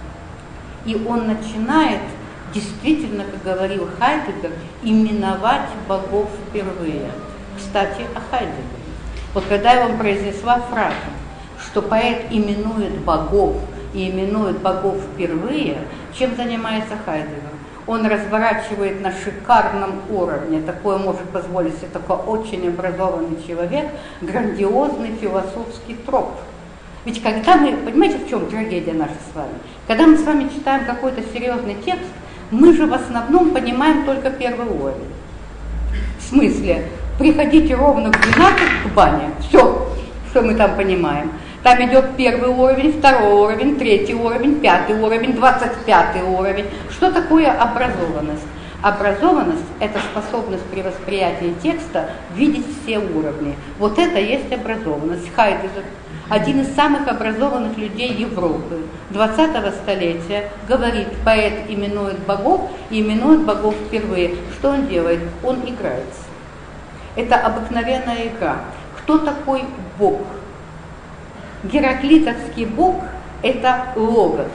И он начинает, действительно, как говорил Хайдеггер, именовать богов впервые. Кстати, о Хайдеггере. Вот когда я вам произнесла фразу, что поэт именует богов и именует богов впервые, чем занимается Хайдеггер? Он разворачивает на шикарном уровне, такое может позволить себе только очень образованный человек, грандиозный философский троп. Ведь когда мы, понимаете, в чем трагедия наша с вами? Когда мы с вами читаем какой-то серьезный текст, мы же в основном понимаем только первый уровень. В смысле, приходите ровно к 12 к бане. Все, что мы там понимаем. Там идет первый уровень, второй уровень, третий уровень, пятый уровень, 25-й уровень. Что такое образованность? Образованность – это способность при восприятии текста видеть все уровни. Вот это есть образованность. Хайдеггер, один из самых образованных людей Европы 20-го столетия, говорит, поэт именует богов и именует богов впервые. Что он делает? Он играется. Это обыкновенная игра. Кто такой бог? Гераклитовский бог – это логос.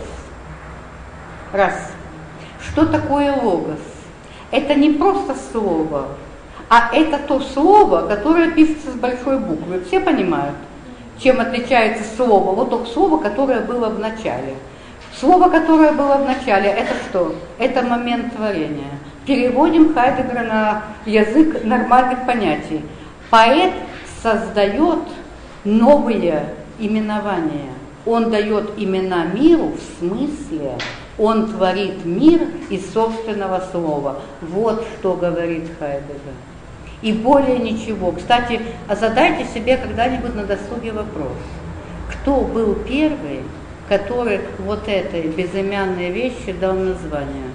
Раз. Что такое логос? Это не просто слово, а это то слово, которое пишется с большой буквы. Все понимают, чем отличается слово? Вот то слово, которое было в начале. Слово, которое было в начале, это что? Это момент творения. Переводим Хайдеггера на язык нормальных понятий. Поэт создает новые именования. Он дает имена миру в смысле, он творит мир из собственного слова. Вот что говорит Хайдеггер. И более ничего. Кстати, задайте себе когда-нибудь на досуге вопрос. Кто был первый, который вот этой безымянной вещи дал название?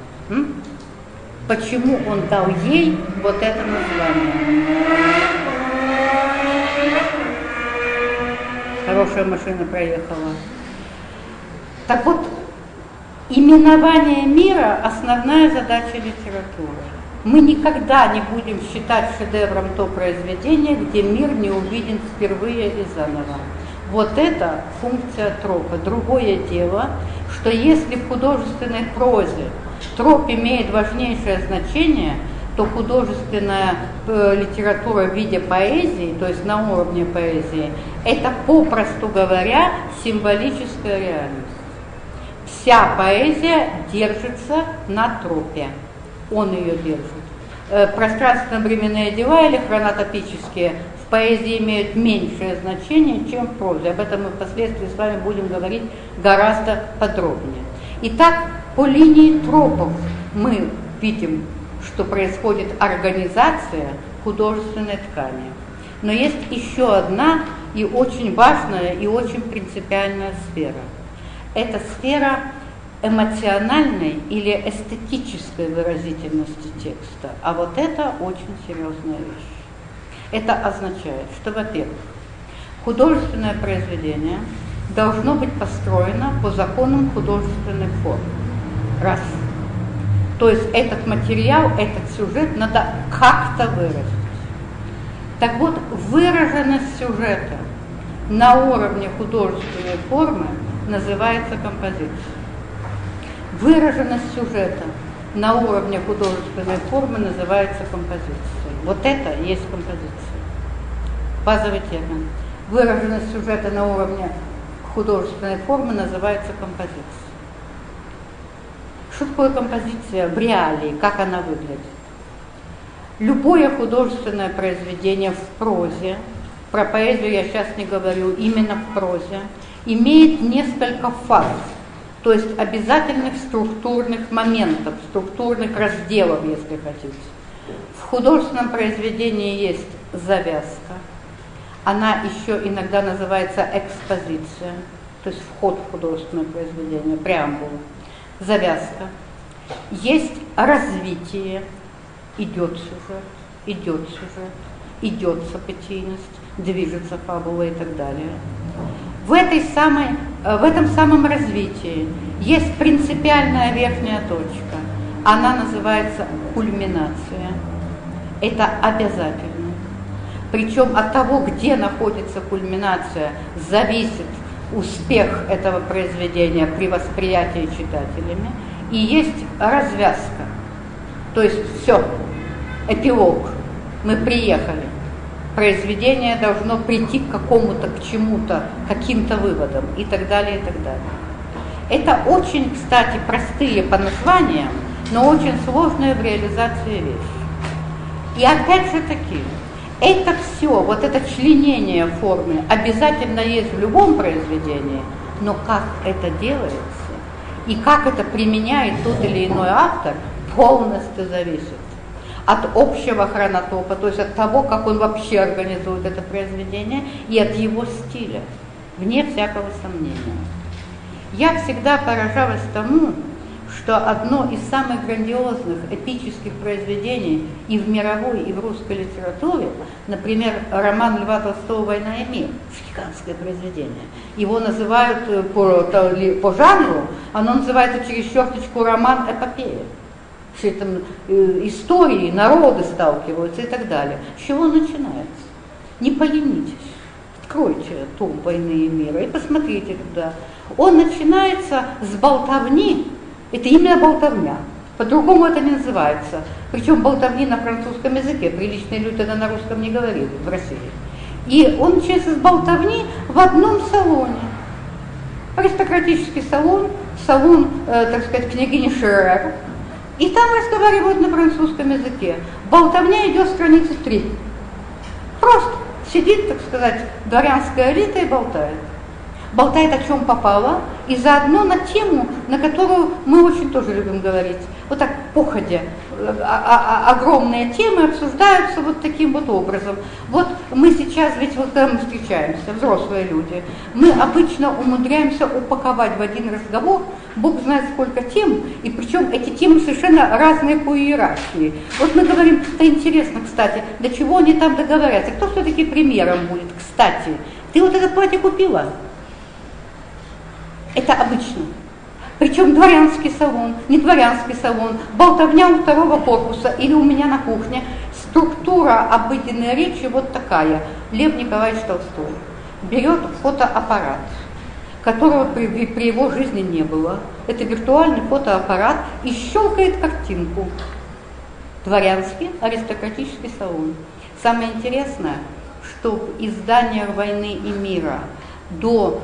Почему он дал ей вот это название? Хорошая машина проехала. Так вот, именование мира – основная задача литературы. Мы никогда не будем считать шедевром то произведение, где мир не увиден впервые и заново. Вот это функция тропа. Другое дело, что если в художественной прозе троп имеет важнейшее значение, то художественная литература в виде поэзии, то есть на уровне поэзии, это, попросту говоря, символическая реальность. Вся поэзия держится на тропе. Он ее держит. Пространственно-временные дела или хронотопические в поэзии имеют меньшее значение, чем в прозе. Об этом мы впоследствии с вами будем говорить гораздо подробнее. Итак, по линии тропов мы видим, что происходит организация художественной ткани. Но есть еще одна и очень важная, и очень принципиальная сфера. Это сфера эмоциональной или эстетической выразительности текста. А вот это очень серьезная вещь. Это означает, что, во-первых, художественное произведение должно быть построено по законам художественных форм. Раз. То есть этот материал, этот сюжет надо как-то выразить. Так вот, выраженность сюжета на уровне художественной формы называется композицией. Выраженность сюжета на уровне художественной формы называется композицией. Вот это и есть композиция. Базовый термин. Выраженность сюжета на уровне художественной формы называется композицией. Что такое композиция в реалии, как она выглядит? Любое художественное произведение в прозе, про поэзию я сейчас не говорю, именно в прозе, имеет несколько фаз, то есть обязательных структурных моментов, структурных разделов, если хотите. В художественном произведении есть завязка, она еще иногда называется экспозиция, то есть вход в художественное произведение, преамбула. Завязка. Есть развитие, идет сюжет, идет событийность, движется фабула и так далее. В этом самом развитии есть принципиальная верхняя точка. Она называется кульминация. Это обязательно. Причем от того, где находится кульминация, зависит успех этого произведения при восприятии читателями. И есть развязка. То есть все, эпилог. Мы приехали. Произведение должно прийти к какому-то, к чему-то, каким-то выводам и так далее, и так далее. Это очень, кстати, простые по названиям, но очень сложные в реализации вещи. И опять же таки, это все, вот это членение формы обязательно есть в любом произведении, но как это делается и как это применяет тот или иной автор, полностью зависит от общего хронотопа, то есть от того, как он вообще организует это произведение, и от его стиля, вне всякого сомнения. Я всегда поражалась тому, что одно из самых грандиозных эпических произведений и в мировой, и в русской литературе, например, роман Льва Толстого «Война и мир», гигантское произведение. Его называют по жанру, оно называется через черточку роман-эпопея. Все там истории, народы сталкиваются и так далее. С чего начинается? Не поленитесь, откройте том «Войны и мира» и посмотрите туда. Он начинается с болтовни, это именно болтовня, по-другому это не называется. Причем болтовни на французском языке, приличные люди тогда на русском не говорили в России. И он начинается с болтовни в одном салоне. Аристократический салон, так сказать, княгини Шерер. И там разговаривают на французском языке. Болтовня идет страницы 3. Просто сидит, так сказать, дворянская элита и болтает. Болтает о чем попало, и заодно на тему, на которую мы очень тоже любим говорить. Вот так походя. Огромные темы обсуждаются вот таким вот образом. Вот мы сейчас, ведь вот когда мы встречаемся, взрослые люди, мы обычно умудряемся упаковать в один разговор, Бог знает сколько тем, и причем эти темы совершенно разные по иерархии. Вот мы говорим, это интересно, кстати, до чего они там договорятся, кто все-таки примером будет, кстати. Ты вот это платье купила? Это обычно. Причем дворянский салон, не дворянский салон, болтовня у второго корпуса или у меня на кухне. Структура обыденной речи вот такая. Лев Николаевич Толстой берет фотоаппарат, которого при его жизни не было. Это виртуальный фотоаппарат и щелкает картинку. Дворянский аристократический салон. Самое интересное, что в изданиях «Войны и мира» до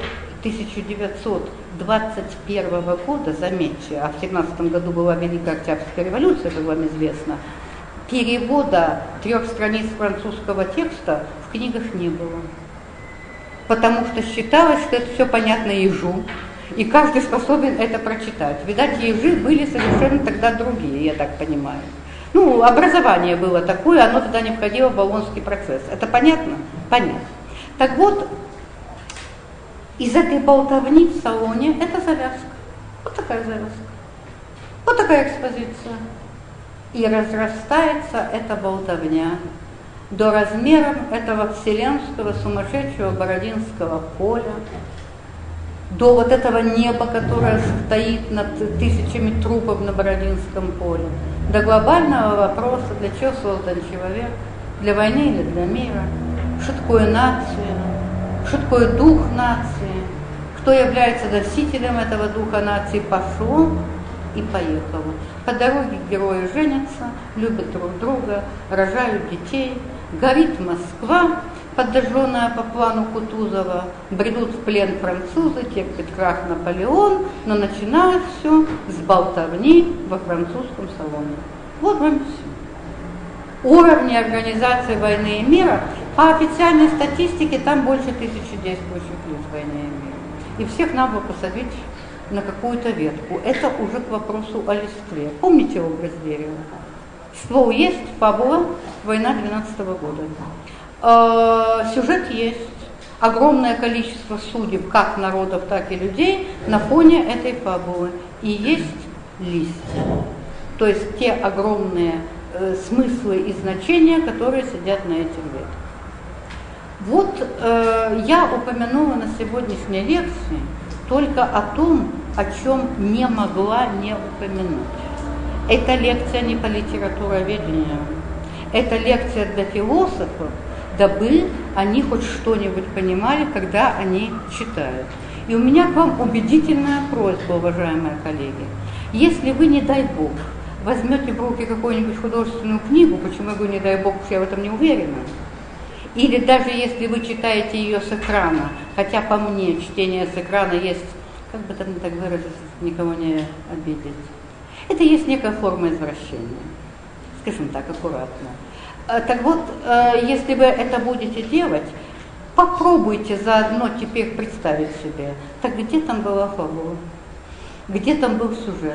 1921 года, заметьте, а в 1917 году была Великая Октябрьская революция, это вам известно, перевода 3 страниц французского текста в книгах не было. Потому что считалось, что это все понятно ежу, и каждый способен это прочитать. Видать, ежи были совершенно тогда другие, я так понимаю. Ну, образование было такое, оно тогда не входило в Болонский процесс. Это понятно? Понятно. Так вот, из этой болтовни в салоне это завязка. Вот такая завязка. Вот такая экспозиция. И разрастается эта болтовня до размеров этого вселенского сумасшедшего Бородинского поля, до вот этого неба, которое стоит над тысячами трупов на Бородинском поле, до глобального вопроса, для чего создан человек, для войны или для мира, что такое нация, что такое дух нации, кто является носителем этого духа нации, пошло и поехало. По дороге герои женятся, любят друг друга, рожают детей, горит Москва, подожженная по плану Кутузова, бредут в плен французы, терпит крах Наполеон, но начинают все с болтовни во французском салоне. Вот вам все. Уровни организации «Войны и мира», по официальной статистике, там больше 1000 действующих лиц «Войны и мира». И всех надо было посадить на какую-то ветку. Это уже к вопросу о листве. Помните образ дерева? Ствол есть, фабула, война 12-го года. Сюжет есть. Огромное количество судеб, как народов, так и людей, на фоне этой фабулы. И есть листья. То есть те огромные смыслы и значения, которые сидят на этих ветках. Вот я упомянула на сегодняшней лекции только о том, о чем не могла не упомянуть. Это лекция не по литературоведению, это лекция для философов, дабы они хоть что-нибудь понимали, когда они читают. И у меня к вам убедительная просьба, уважаемые коллеги. Если вы, не дай бог, возьмете в руки какую-нибудь художественную книгу, почему я говорю, не дай бог, я в этом не уверена, или даже если вы читаете ее с экрана, хотя по мне чтение с экрана есть, как бы там так выразиться, никого не обидеть, это есть некая форма извращения, скажем так, аккуратно. Так вот, если вы это будете делать, попробуйте заодно теперь представить себе, так где там была формула, где там был сюжет,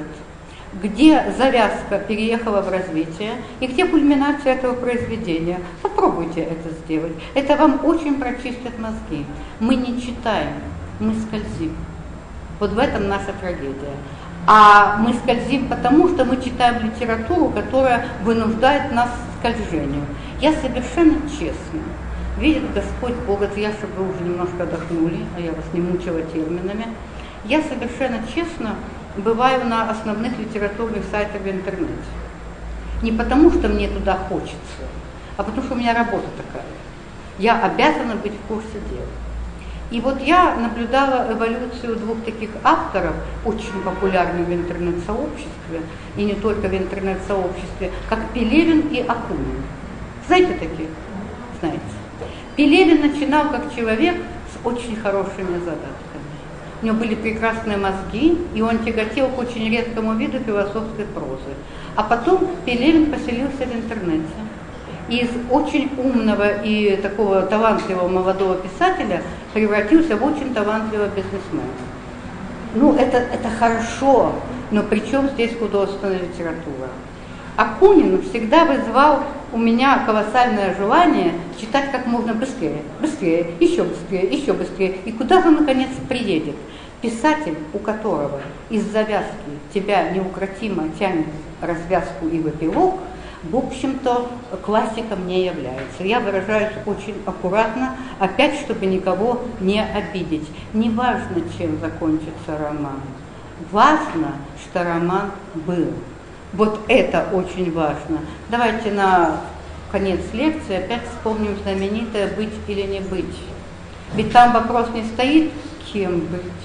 где завязка переехала в развитие и где кульминация этого произведения. Попробуйте это сделать. Это вам очень прочистит мозги. Мы не читаем, мы скользим. Вот в этом наша трагедия. А мы скользим потому, что мы читаем литературу, которая вынуждает нас к скольжению. Я совершенно честно, видит Господь Бог, это я, чтобы вы уже немножко отдохнули, а я вас не мучила терминами, я совершенно честно бываю на основных литературных сайтах в интернете. Не потому, что мне туда хочется, а потому, что у меня работа такая. Я обязана быть в курсе дела. И вот я наблюдала эволюцию двух таких авторов, очень популярных в интернет-сообществе, и не только в интернет-сообществе, как Пелевин и Акунин. Знаете таких? Знаете. Пелевин начинал как человек с очень хорошими задатками. У него были прекрасные мозги, и он тяготел к очень редкому виду философской прозы. А потом Пелевин поселился в интернете. И из очень умного и такого талантливого молодого писателя превратился в очень талантливого бизнесмена. Ну, это хорошо, но при чем здесь художественная литература? Акунин всегда вызывал у меня колоссальное желание читать как можно быстрее, быстрее, еще быстрее, еще быстрее. И куда же наконец приедет? Писатель, у которого из завязки тебя неукротимо тянет развязку и в эпилог, в общем-то, классиком не является. Я выражаюсь очень аккуратно, опять, чтобы никого не обидеть. Не важно, чем закончится роман. Важно, что роман был. Вот это очень важно. Давайте на конец лекции опять вспомним знаменитое «Быть или не быть». Ведь там вопрос не стоит, кем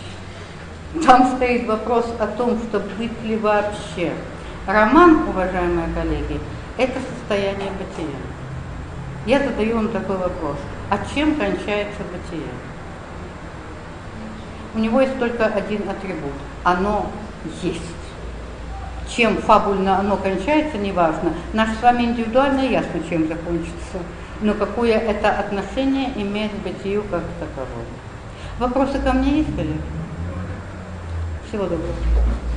быть. Там стоит вопрос о том, что быть ли вообще. Роман, уважаемые коллеги, это состояние бытия. Я задаю вам такой вопрос. А чем кончается бытие? У него есть только один атрибут. Оно есть. Чем фабульно оно кончается, неважно. Наш с вами индивидуально ясно, чем закончится. Но какое это отношение имеет к бытию как таковому. Вопросы ко мне есть, коллеги? Всего доброго.